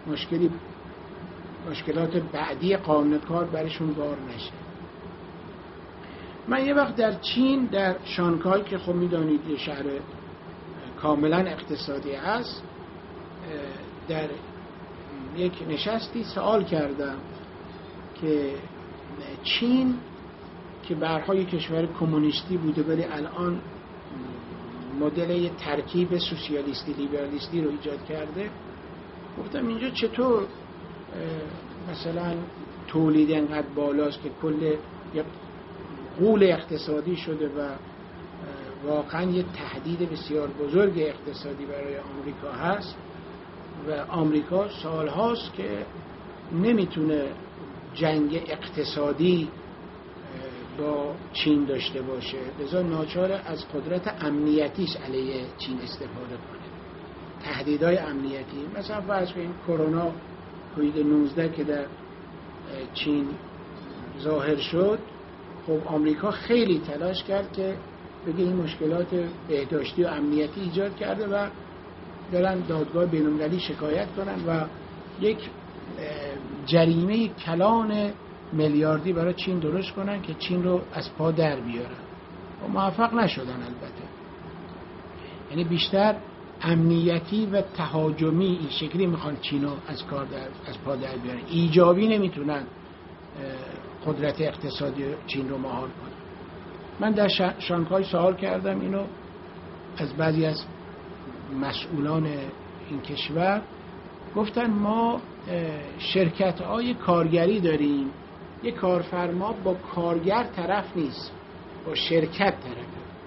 مشکلات بعدی قانون کار برشون بار نشه. من یه وقت در چین، در شانگهای که خب میدانید یه شهر کاملا اقتصادی هست، در یک نشستی سوال کردم که چین که برهای کشور کمونیستی بوده ولی الان مدل ترکیب سوسیالیستی لیبرالیستی رو ایجاد کرده، گفتم اینجا چطور مثلا تولید انقدر بالاست که کل یک غول اقتصادی شده و واقعا یه تهدید بسیار بزرگ اقتصادی برای آمریکا هست و آمریکا سالهاست که نمیتونه جنگ اقتصادی با چین داشته باشه، لذا ناچار از قدرت امنیتیش علیه چین استفاده کنه. تهدیدهای امنیتی، مثلا فرض کنید کرونا کووید 19 که در چین ظاهر شد، خب آمریکا خیلی تلاش کرد که بگه این مشکلات بهداشتی و امنیتی ایجاد کرده و دارن دادگاه بین‌المللی شکایت کنن و یک جریمه کلان میلیاردی برای چین درست کنن که چین رو از پا در بیارن و موفق نشدن. البته یعنی بیشتر امنیتی و تهاجمی این شکلی میخوان چین رو از پا در بیارن، ایجابی نمیتونن قدرت اقتصادی چین رو مهار کنن. من در شانگهای سوال کردم اینو از بعضی از مسئولان این کشور، گفتن ما شرکت‌های کارگری داریم، یک کارفرما با کارگر طرف نیست، با شرکت طرفه.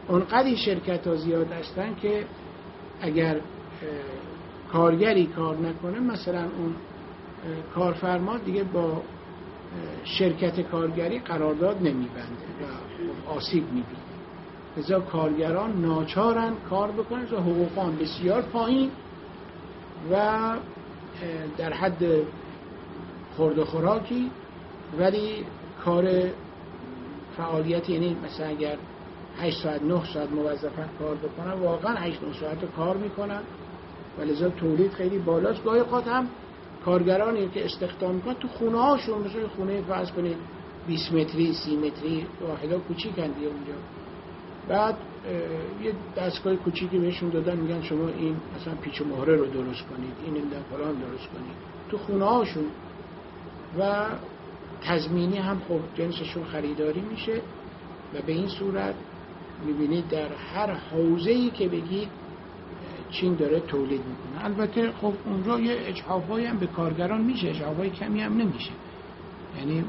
اونقدر شرکت ها زیاد هستن که اگر کارگری کار نکنه، مثلا اون کارفرما دیگه با شرکت کارگری قرارداد نمیبنده و آسیب میبینه. لذا کارگران ناچارن کار بکنن و حقوقان بسیار پایین و در حد خورد و خوراکی، ولی کار فعالیت، یعنی مثلا اگر 8 ساعت 9 ساعت موظفن کار بکنن، واقعا 8 9 ساعت رو کار میکنن و لذا تولید خیلی بالاست. گاهی اوقات هم کارگرانی که استخدام میکنن تو خونه هاشون، مثلا خونه فرض کنید 20 متری 30 متری، واحدا کوچیکن دیگه اونجا، بعد یه دستگاه کوچیکی بهشون دادن، میگن شما این مثلا پیچ و مهره رو درست کنید، این فلان درست کنید تو خونه هاشون، و تضمینی هم خب جنسشون خریداری میشه و به این صورت میبینید در هر حوزه‌ای که بگید چین داره تولید میکنه. البته خب اونجا یه اجحافایی هم به کارگران میشه، اجحافای کمی هم نمیشه، یعنی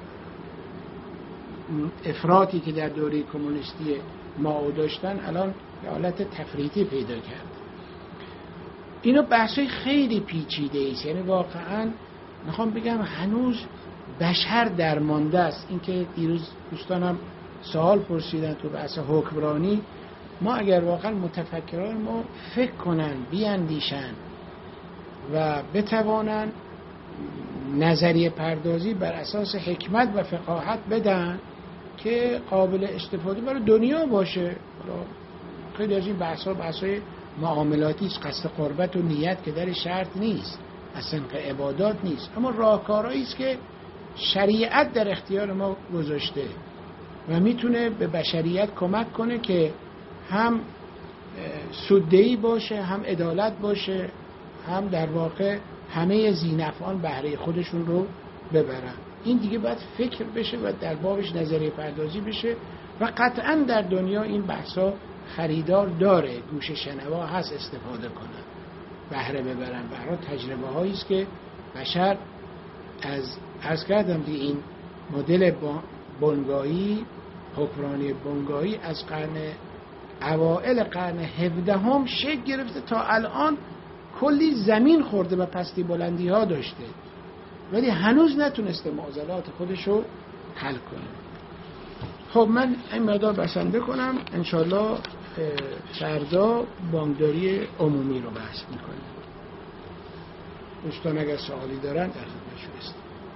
افراطی که در دوره کمونیستی مائو داشتن الان به حالت تفریطی پیدا کرد. اینا بحثای خیلی پیچیده است، یعنی واقعا میخوام بگم هنوز بشر درمانده است. اینکه دیروز دوستانم سوال پرسیدن تو بحث حکمرانی، ما اگر واقعا متفکران ما فکر کنن، بیاندیشن و بتوانن نظریه پردازی بر اساس حکمت و فقاهت بدن که قابل استفاده برای دنیا باشه. خیلی از این بحث‌های معاملاتی است، قصد قربت و نیت که در شرط نیست، اصلا که عبادات نیست، اما راهکارهایی است که شریعت در اختیار ما گذاشته و میتونه به بشریت کمک کنه که هم سوددهی باشه، هم عدالت باشه، هم در واقع همه ذینفعان بهره خودشون رو ببرن. این دیگه باید فکر بشه و در بابش نظریه پردازی بشه و قطعا در دنیا این بحثا خریدار داره، گوش شنوا هست استفاده کنن، بهره ببرن. برای تجربه هایی است که بشر از کردم دیگه این مدل بنگاهی، حکمرانی بنگاهی از اوائل قرن 17 شکل گرفته تا الان کلی زمین خورده و پستی بلندی ها داشته، ولی هنوز نتونسته معضلات خودشو حل کنه. خب من این مقدار بسنده کنم، انشالله فردا بانکداری عمومی رو بحث میکنیم. دوستان اگر سوالی دارن در خدمتشون هستم.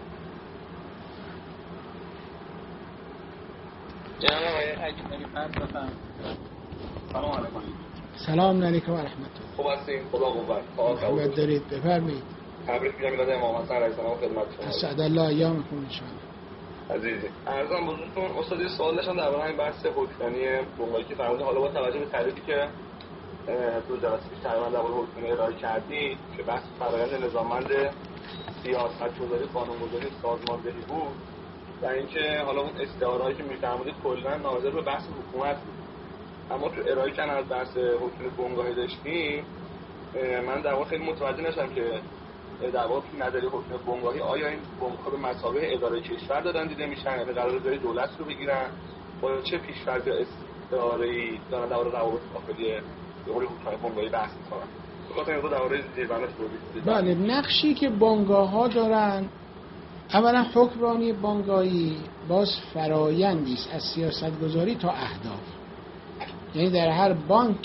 سلام علیکم و رحمت الله. خوب هستین؟ خدا قوت. خدمت دارید، بفرمایید. تبریک میگم میلاد امام حسن علیه السلام خدمت شما. اسعد الله ایامکم ان شاء الله. عزیزی عرضم بزرگتون استاد یه سوال داشتم درباره این بحث حکمرانی بنگاهی که فرمودید. حالا با توجه به تعریفی که دو جلسه پیش تقریبا درباره حکمرانی ارائه کردید که بحث فرآیند نظاممند سیاست‌گذاری، قانون‌گذاری، سازماندهی بود و اینکه حالا اون استعارهایی که می‌فرمودید کلاً ناظر به بحث حکومت بود، اما تو ارائه کردن از بحث حکم بنگاهی داشتیم من در واقع خیلی متوجه نشدم که در واقع نظریه حکم بنگاهی آیا این بنگاه‌ها به مثابه اداره کشور دادن دیده میشن، یعنی قراره جای دولت رو بگیرن، با چه پیش‌فرض استعاره‌ای دارن درباره روابط داخلی به قول حکم بنگاهی بحث می‌کنن. بخاطر اینکه درباره زیربناش توضیح بله، نقشی که بنگاه‌ها دارن، اولا حکمرانی بنگاهی باز فرایندی است از سیاست‌گذاری تا اهداف. یعنی در هر بانک،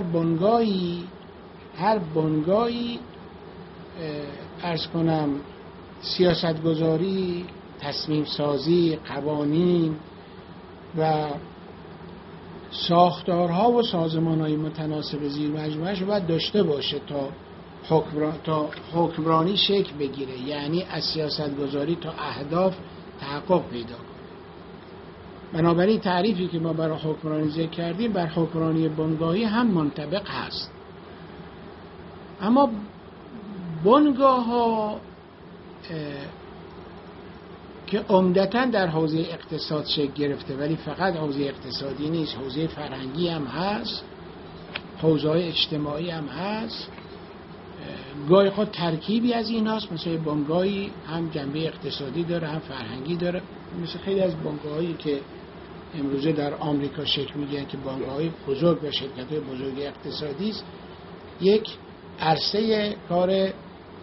هر بنگاهی عرض کنم سیاست‌گذاری، تصمیم سازی، قوانین و ساختارها و سازمان‌های متناسب زیر مجموعه‌اش رو باید داشته باشه تا حکمرانی شکل بگیره، یعنی از سیاست‌گذاری تا اهداف تحقق پیدا کنه. بنابراین تعریفی که ما برای حکمرانی ذکر کردیم بر حکمرانی بنگاهی هم منطبق هست. اما بنگاه‌ها که عمدتاً در حوزه اقتصاد شکل گرفته، ولی فقط حوزه اقتصادی نیست، حوزه فرهنگی هم هست، حوزه اجتماعی هم هست، گاهی خود ترکیبی از این هست. مثل بنگاهی هم جنبه اقتصادی داره هم فرهنگی داره، مثل خیلی از بنگاهایی که امروزه در آمریکا شکل میگیرن که بانک‌های بزرگ و شرکت‌های بزرگ اقتصادی است، یک عرصه کار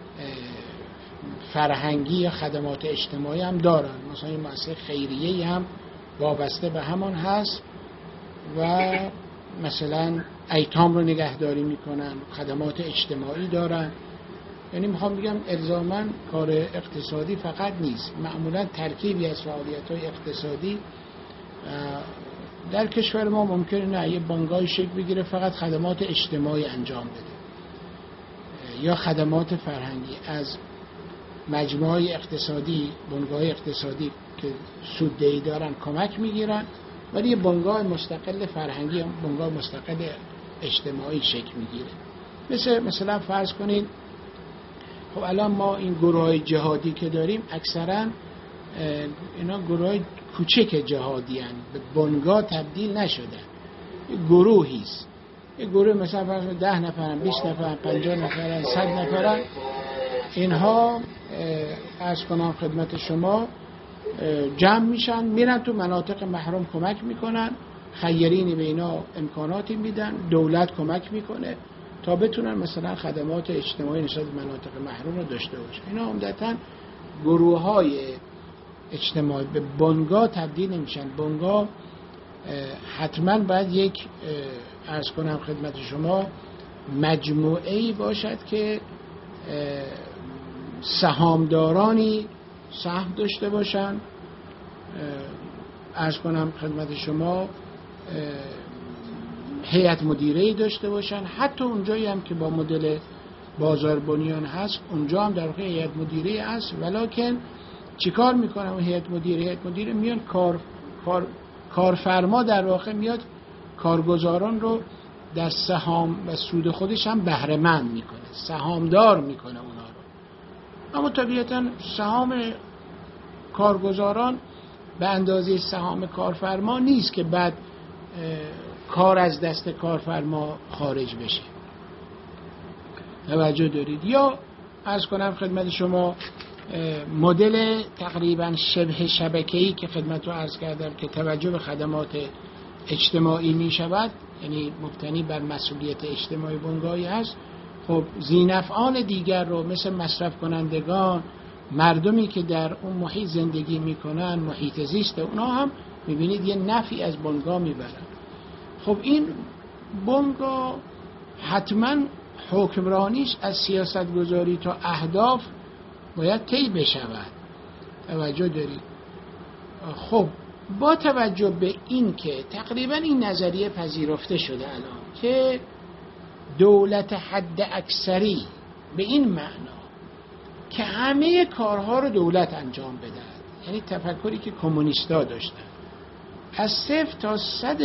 فرهنگی یا خدمات اجتماعی هم دارن. مثلا این مؤسسه خیریه‌ای هم وابسته به همان هست و مثلا ایتام رو نگهداری میکنن، خدمات اجتماعی دارن. یعنی میخوام بگم الزاماً کار اقتصادی فقط نیست، معمولا ترکیبی از فعالیت‌های اقتصادی. در کشور ما ممکنه نه یه بانک‌های شکل بگیره فقط خدمات اجتماعی انجام بده یا خدمات فرهنگی، از مجموعه اقتصادی، بانک‌های اقتصادی که سوددهی دارن کمک میگیرن، ولی یه بانک‌های مستقل فرهنگی، بانک‌های مستقل اجتماعی شکل میگیره. مثلا فرض کنید خب الان ما این گروه‌های جهادی که داریم اکثرا اینا گروه‌های کوچک جهادی هستند، به بانک‌ها تبدیل نشدن، گروهی است. یه گروه مثلا فرض کنید 10 نفرن، 20 نفرن، 50 نفرن، 100 نفرن، اینها عرض کنم خدمت شما جمع میشن، میرن تو مناطق محروم کمک میکنن، خیرینی به اینا امکاناتی میدن، دولت کمک میکنه تا بتونن مثلا خدمات اجتماعی نسبت به مناطق محروم رو داشته باشن. اینا عمدتاً گروه‌های اجتماعی، به بانک‌ها تبدیل نمیشن. بانک‌ها حتما باید یک عرض کنم خدمت شما مجموعه‌ای باشد که سهامدارانی سهم داشته باشن، عرض کنم خدمت شما هیئت مدیره‌ای داشته باشن. حتی اونجایی هم که با مدل بازار بنیان هست، اونجا هم در واقع هیئت مدیره هست، ولکن چیکار میکنه اون هیئت مدیره میان کارفرما در واقع میاد کارگزاران رو در سهام و سود خودش هم بهره مند میکنه، سهامدار میکنه اونا رو. اما طبیعتا سهام کارگزاران به اندازه سهام کارفرما نیست که بعد کار از دست کارفرما خارج بشه. توجه دارید؟ یا عرض کنم خدمت شما مدل تقریبا شبه شبکه‌ای که خدمت رو عرض کردم که توجه به خدمات اجتماعی می شود، یعنی مبتنی بر مسئولیت اجتماعی بنگاهی هست. خب ذینفعان دیگر رو مثل مصرف کنندگان، مردمی که در اون محیط زندگی میکنن، محیط زیست، اونا هم میبینید یه نفعی از بنگاه میبرن. خب این بنگاه حتما حکمرانیش از سیاست گذاری تا اهداف باید طی بشود. توجه دارید؟ خب با توجه به این که تقریبا این نظریه پذیرفته شده الان که دولت حد اکثری به این معنا که همه کارها رو دولت انجام بده، یعنی تفکری که کمونیستا داشتن، از 0 تا 100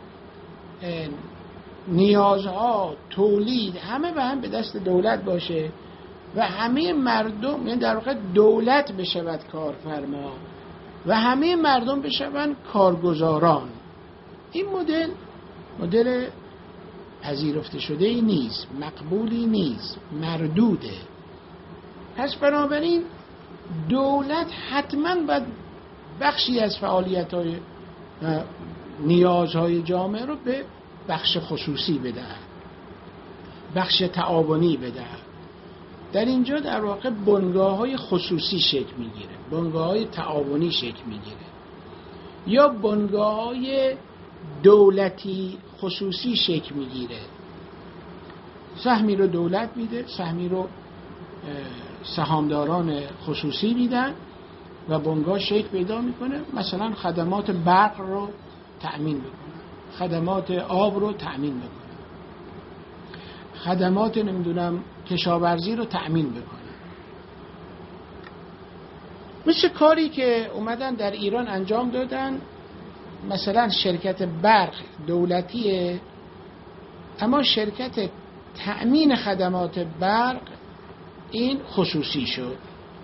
نیازها، تولید، همه به هم به دست دولت باشه و همه مردم، یعنی در واقع دولت بشود کارفرما و همه مردم بشوند کارگزاران. این مدل پذیرفته شده ای نیست، مقبولی نیست، مردوده. پس بنابراین دولت حتما باید بخشی از فعالیت‌های نیازهای جامعه رو به بخش خصوصی بدهد، بخش تعاونی بدهد. در اینجا در واقع بنگاه‌های خصوصی شکل میگیره، بنگاه‌های تعاونی شکل میگیره، یا بنگاه‌های دولتی خصوصی شکل میگیره. سهمی رو دولت میده، سهمی رو سهامداران خصوصی میدن و بنگاه شکل پیدا میکنه. مثلا خدمات برق رو تأمین میکنه، خدمات آب رو تأمین میکنه، خدمات کشاورزی رو تأمین بکنه. مثل کاری که اومدن در ایران انجام دادن، مثلا شرکت برق دولتیه اما شرکت تأمین خدمات برق این خصوصی شد.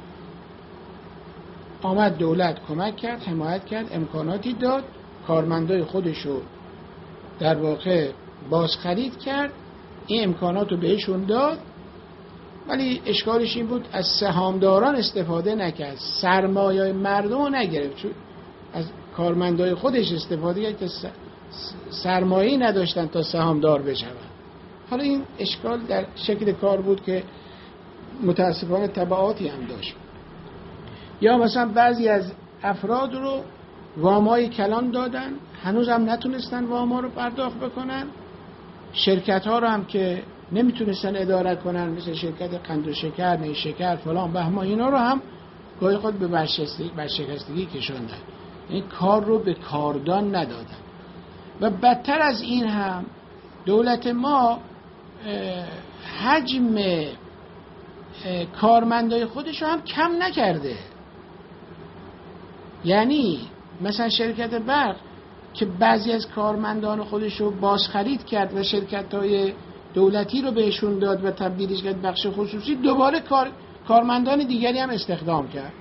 آمد دولت کمک کرد، حمایت کرد، امکاناتی داد، کارمندای خودشو در واقع بازخرید کرد، این امکانات رو بهشون داد، ولی اشکالش این بود از سهامداران استفاده نکرد، سرمایه مردم رو نگرفت، چون از کارمندای خودش استفاده کرد که سرمایه‌ای نداشتن تا سهامدار بشن. حالا این اشکال در شکل کار بود که متاسفانه تبعاتی هم داشت. یا مثلا بعضی از افراد رو وامای کلان دادن، هنوز هم نتونستن واما رو پرداخت بکنن. شرکت ها رو هم که نمیتونستن اداره کنن، مثل شرکت قند و شکر، نیشکر، فلان بهمان، اینا رو هم گاهی خود به ورشکستگی کشوندن. این کار رو به کاردان ندادن. و بدتر از این هم دولت ما حجم کارمندای خودش رو هم کم نکرده. یعنی مثلا شرکت برق که بعضی از کارمندان خودش رو بازخرید کرد و شرکت‌های دولتی رو بهشون داد و تبدیلش کرد بخش خصوصی، دوباره کارمندان دیگری هم استخدام کرد.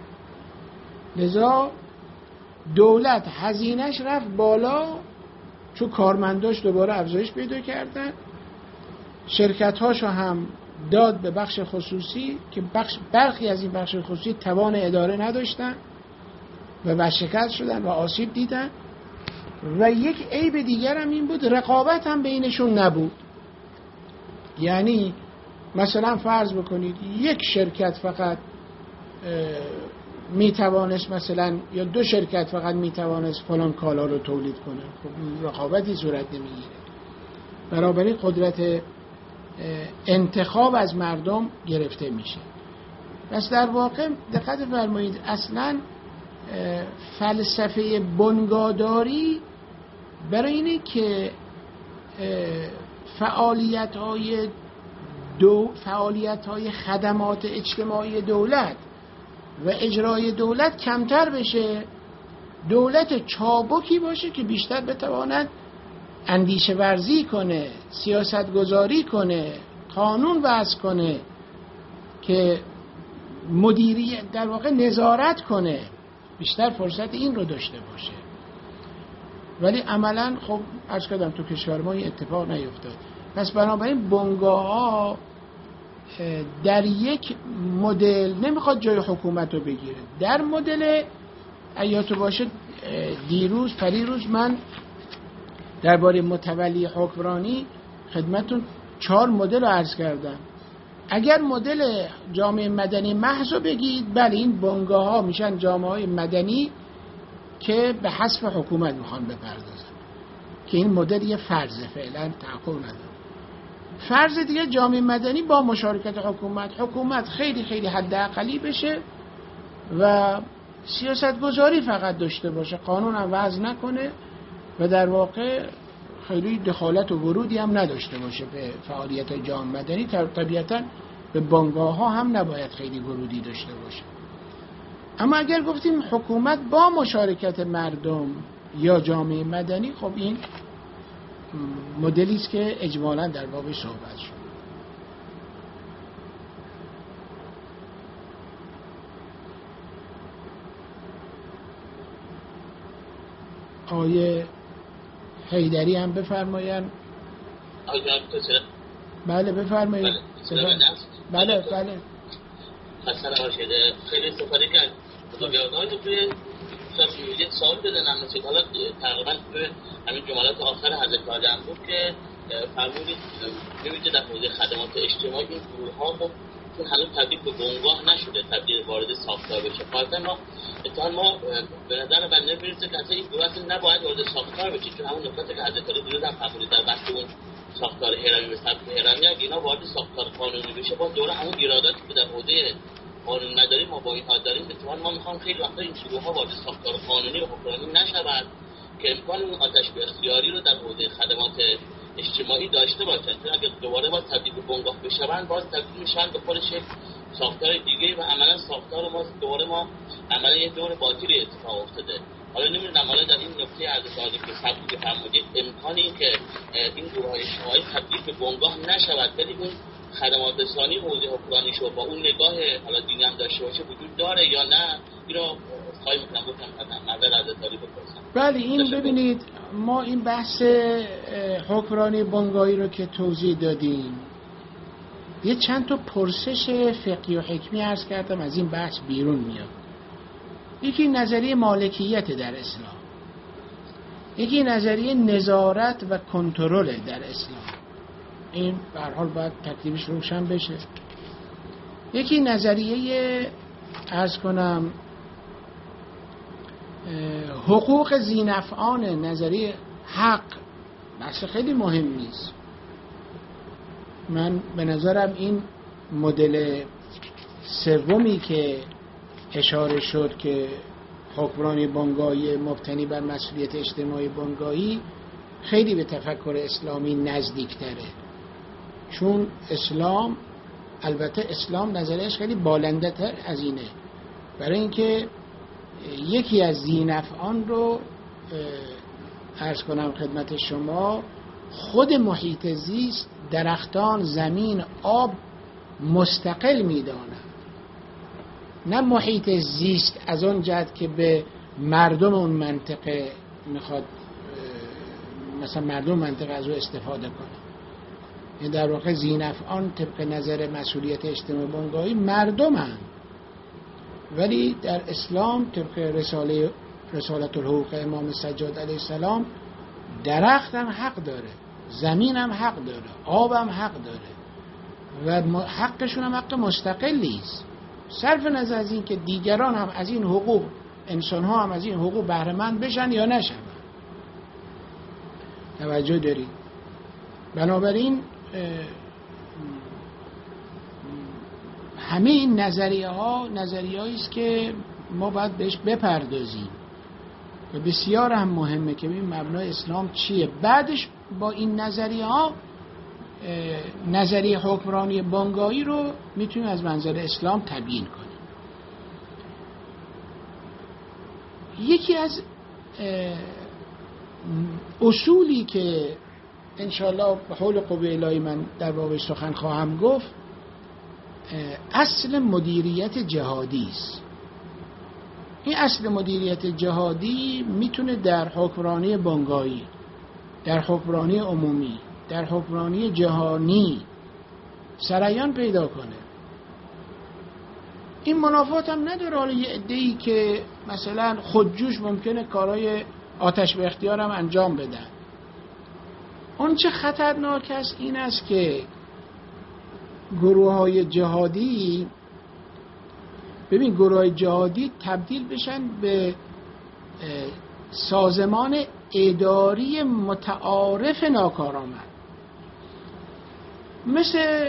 لذا دولت هزینه‌اش رفت بالا چون کارمنداش دوباره افزایش پیدا کردن. شرکت‌هاشو هم داد به بخش خصوصی که برخی از این بخش خصوصی توان اداره نداشتن و ورشکست شدن و آسیب دیدن. و یک عیب دیگر هم این بود، رقابت هم بینشون نبود. یعنی مثلا فرض بکنید یک شرکت فقط میتوانست مثلا یا دو شرکت فقط میتوانست فلان کالا رو تولید کنه، خب رقابتی صورت نمیگیره. بنابراین قدرت انتخاب از مردم گرفته میشه. پس در واقع دقت فرمایید، اصلا فلسفه بنگاهداری برای اینه که فعالیت‌های خدمات اجتماعی دولت و اجرای دولت کمتر بشه، دولت چابکی باشه که بیشتر بتواند اندیشه ورزی کنه، سیاست گذاری کنه، قانون وضع کنه، که مدیریت در واقع نظارت کنه، بیشتر فرصت این رو داشته باشه. ولی عملاً خب عرض کردم تو کشور ما این اتفاق نیفتاد. پس بنابراین بنگاه‌ها در یک مدل نمیخواد جای حکومت رو بگیره. در مدل ایاتو باشه، پریروز من درباره متولی حکمرانی خدمتون 4 مدل رو عرض کردم. اگر مدل جامعه مدنی محض رو بگید، بله این بنگاه‌ها میشن جامعه مدنی که به حذف حکومت میخوان بپردازن، که این مدل یه فرضه، فعلا تحقق نداره. فرض دیگه جامعه مدنی با مشارکت حکومت خیلی خیلی حداقلی بشه و سیاست گذاری فقط داشته باشه، قانون هم وضع نکنه و در واقع خیلی دخالت و ورودی هم نداشته باشه به فعالیت جامعه مدنی. طبیعتاً به بنگاه ها هم نباید خیلی ورودی داشته باشه. اما اگر گفتیم حکومت با مشارکت مردم یا جامعه مدنی، خب این مدلی است که اجمالاً در بابش صحبت شد. آیه حیدری هم بفرمایند. بله بفرمایید. بله بله. حسن باشید. خیلی استفاده کرد. بزرگواران رو توی یک سوال بدنم، مثل حالا تقریبا توی همین جملات آخر حضرت عالی هم بود که فرمودید ببینید در حوزه خدمات اجتماعی این گروه‌ها رو چون هنوز تبدیل به بنگاه نشده، تبدیل وارد ساختار بشه. مثلا ما به نظر من نمی‌رسه که اصلا این گروه اصلا نباید وارد ساختار بشه، چون همون نکاتی که حضرت عالی دیروز هم فرمودید در بحث اون ساختار هرمی و سبک هرمی، اگه اینا وارد ساختار قانونی بشه، باز دوره همون ایراداتی که در حوزه قانون نداریم ما با اینها داریم، اتفاقا ما میخوام خیلی وقتا این گروه‌ها وارد ساختار قانونی و حکمرانی نشوند که امکان اون آتش به اختیاری رو در حوزه خدمات اجتماعی داشته باشن. چون اگر دوباره باز تبدیل به بنگاه بشن، باز تبدیل میشن به خودش ساختار دیگه و عملا ساختار ما دوباره عملا یه دور باطلی اتفاق افتاده. حالا نمیدونم حالا در این نکته از سوالی که سبکی که فرمودید امکانی این که این گروه‌های اجتماعی تبدیل به بنگاه نشود، ولی اون خدمات رسانی حوزه حکمرانیش رو با اون نگاه حالا دینی هم داشته باشه وجود داره یا نه؟ اینو خواهی میکنم گفتم نظر از تاریخ بپرسم. بله این ببینید، ما این بحث حکمرانی بنگاهی رو که توضیح دادیم، یه چند تا پرسش فقهی و حکمی عرض کردم از این بحث بیرون میاد. یکی نظریه مالکیت در اسلام، یکی نظریه نظارت و کنترل در اسلام. این به هر حال باید تکلیفش روشن بشه. یکی نظریه عرض کنم حقوق ذینفعان، نظریه حق، بحث خیلی مهم نیست. من به نظرم این مدل سومی که اشاره شد که حکمرانی بنگاهی مبتنی بر مسئولیت اجتماعی بنگاهی خیلی به تفکر اسلامی نزدیکتره، چون اسلام، البته اسلام نظریش خیلی بالنده تر از اینه، برای اینکه یکی از ذینفعان رو عرض کنم خدمت شما، خود محیط زیست، درختان، زمین، آب مستقل میدانند، نه محیط زیست از اون جهت که به مردم اون منطقه میخواد مثلا مردم منطقه از او استفاده کنه. این در واقع ذینفعان طبق نظر مسئولیت اجتماعی بنگاهی مردم هستند، ولی در اسلام طبق رسالت الحقوق امام سجاد علیه السلام درخت هم حق داره، زمین هم حق داره، آب هم حق داره و حقشون هم حق مستقلی است، صرف نظر از این که دیگران هم از این حقوق، انسان ها هم از این حقوق بهره مند بشن یا نشن. توجه دارید؟ بنابراین همه این نظریه هایی است که ما باید بهش بپردازیم و بسیار هم مهمه که ببینیم مبنای اسلام چیه. بعدش با این نظریه ها نظریه حکمرانی بنگاهی رو میتونیم از منظر اسلام تبیین کنیم. یکی از اصولی که انشاءالله به حول قوه الهی من در بابش سخن خواهم گفت، اصل مدیریت جهادی است. این اصل مدیریت جهادی میتونه در حکمرانی بنگاهی، در حکمرانی عمومی، در حکمرانی جهانی سرایان پیدا کنه. این منافات هم نداره. حالا یه عده‌ای که مثلا خودجوش ممکنه کارهای آتش به اختیار هم انجام بدن. اون چه خطرناک است این است که گروه‌های جهادی، ببین گروه‌های جهادی تبدیل بشن به سازمان اداری متعارف ناکارآمد، مثل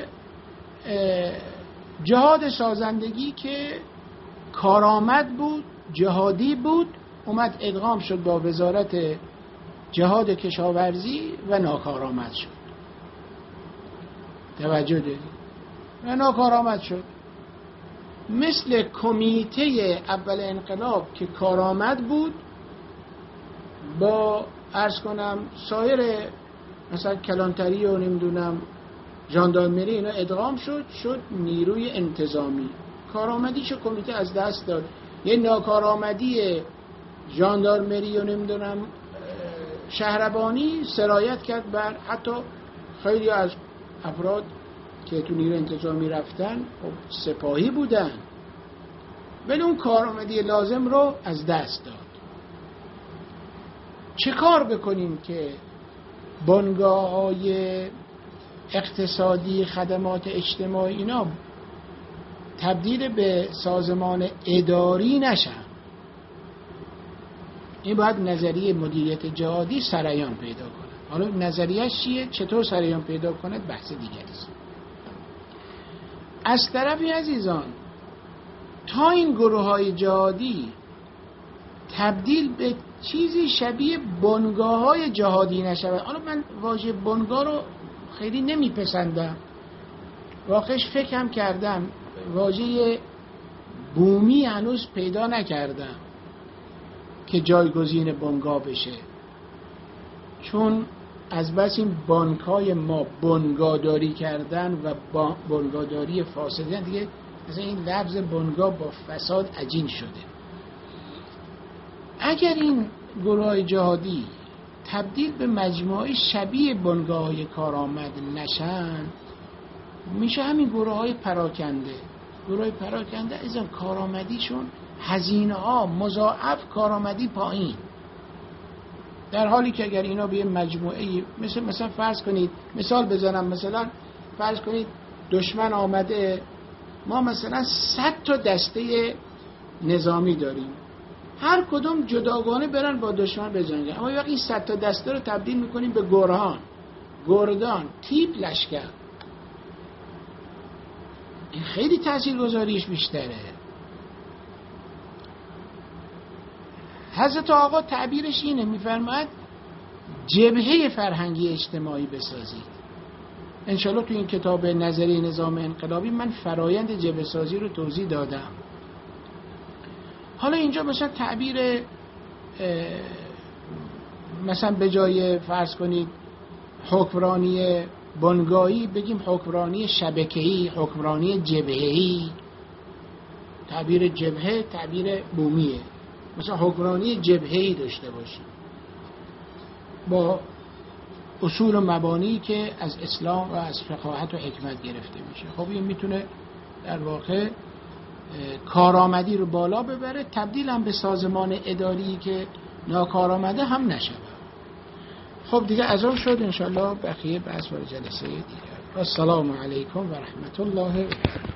جهاد سازندگی که کارآمد بود، جهادی بود، اومد ادغام شد با وزارت جهاد کشاورزی و ناکارآمد شد. توجه دارید؟ و ناکارآمد شد. مثل کمیته اول انقلاب که کارآمد بود، با عرض کنم سایر مثلا کلانتری و نمیدونم ژاندارمری اینا ادغام شد نیروی انتظامی. کارآمدیشو کمیته از دست داد. یه ناکارآمدی ژاندارمری و نمیدونم شهربانی سرایت کرد بر حتی خیلی از افراد که تو نیروی انتظامی رفتن سپاهی بودن، ولی اون کارآمدی لازم رو از دست داد. چه کار بکنیم که بنگاه‌های اقتصادی، خدمات اجتماعی اینا تبدیل به سازمان اداری نشن؟ این باید نظریه مدیریت جهادی سرایان پیدا کنه. حالا نظریه‌اش چیه؟ چطور سرایان پیدا کنه بحث دیگری است. از طرفی عزیزان، تا این گروه‌های جهادی تبدیل به چیزی شبیه بنگاه‌های جهادی نشود. حالا من واژه بنگاه رو خیلی نمیپسندم، واقعش فکرم کردم، واژه بومی هنوز پیدا نکردم که جایگزین بنگاه بشه، چون از بس این بانک‌های ما بنگاهداری کردن و بنگاهداری فاسدن دیگه، مثلا این لفظ بنگاه با فساد عجین شده. اگر این گروه‌های جهادی تبدیل به مجموعه شبیه بنگاه‌های کارآمد نشن، میشه همین گروه‌های پراکنده. گروه‌های پراکنده ازن کارآمدیشون هزینه ها مضاعف، کارآمدی پایین. در حالی که اگر اینا به مجموعه مثلا فرض کنید، مثال بزنم، مثلا فرض کنید دشمن آمده، ما مثلا 100 تا دسته نظامی داریم، هر کدوم جداگانه برن با دشمن بجنگن، اما وقتی این 100 تا دسته رو تبدیل میکنیم به گرهان، گردان، تیپ لشکر، این خیلی تاثیرگذاریش بیشتره. حضرت آقا تعبیرش اینه، میفرماید جبهه فرهنگی اجتماعی بسازید. انشالله تو این کتاب نظریه نظام انقلابی من فرایند جبهه سازی رو توضیح دادم. حالا اینجا مثلا تعبیر مثلا به جای فرض کنید حکمرانی بنگاهی بگیم حکمرانی شبکه‌ای، حکمرانی جبهه‌ای. تعبیر جبهه تعبیر بومیه، مثلا حکمرانی جبهه‌ای داشته باشیم با اصول و مبانی که از اسلام و از فقاهت و حکمت گرفته میشه. خب این میتونه در واقع کارآمدی رو بالا ببره، تبدیل هم به سازمان اداری که ناکارآمده هم نشه. خب دیگه از اون شد، انشالله بقیه بحث برای جلسه دیگر. السلام علیکم و رحمت الله و برکاته.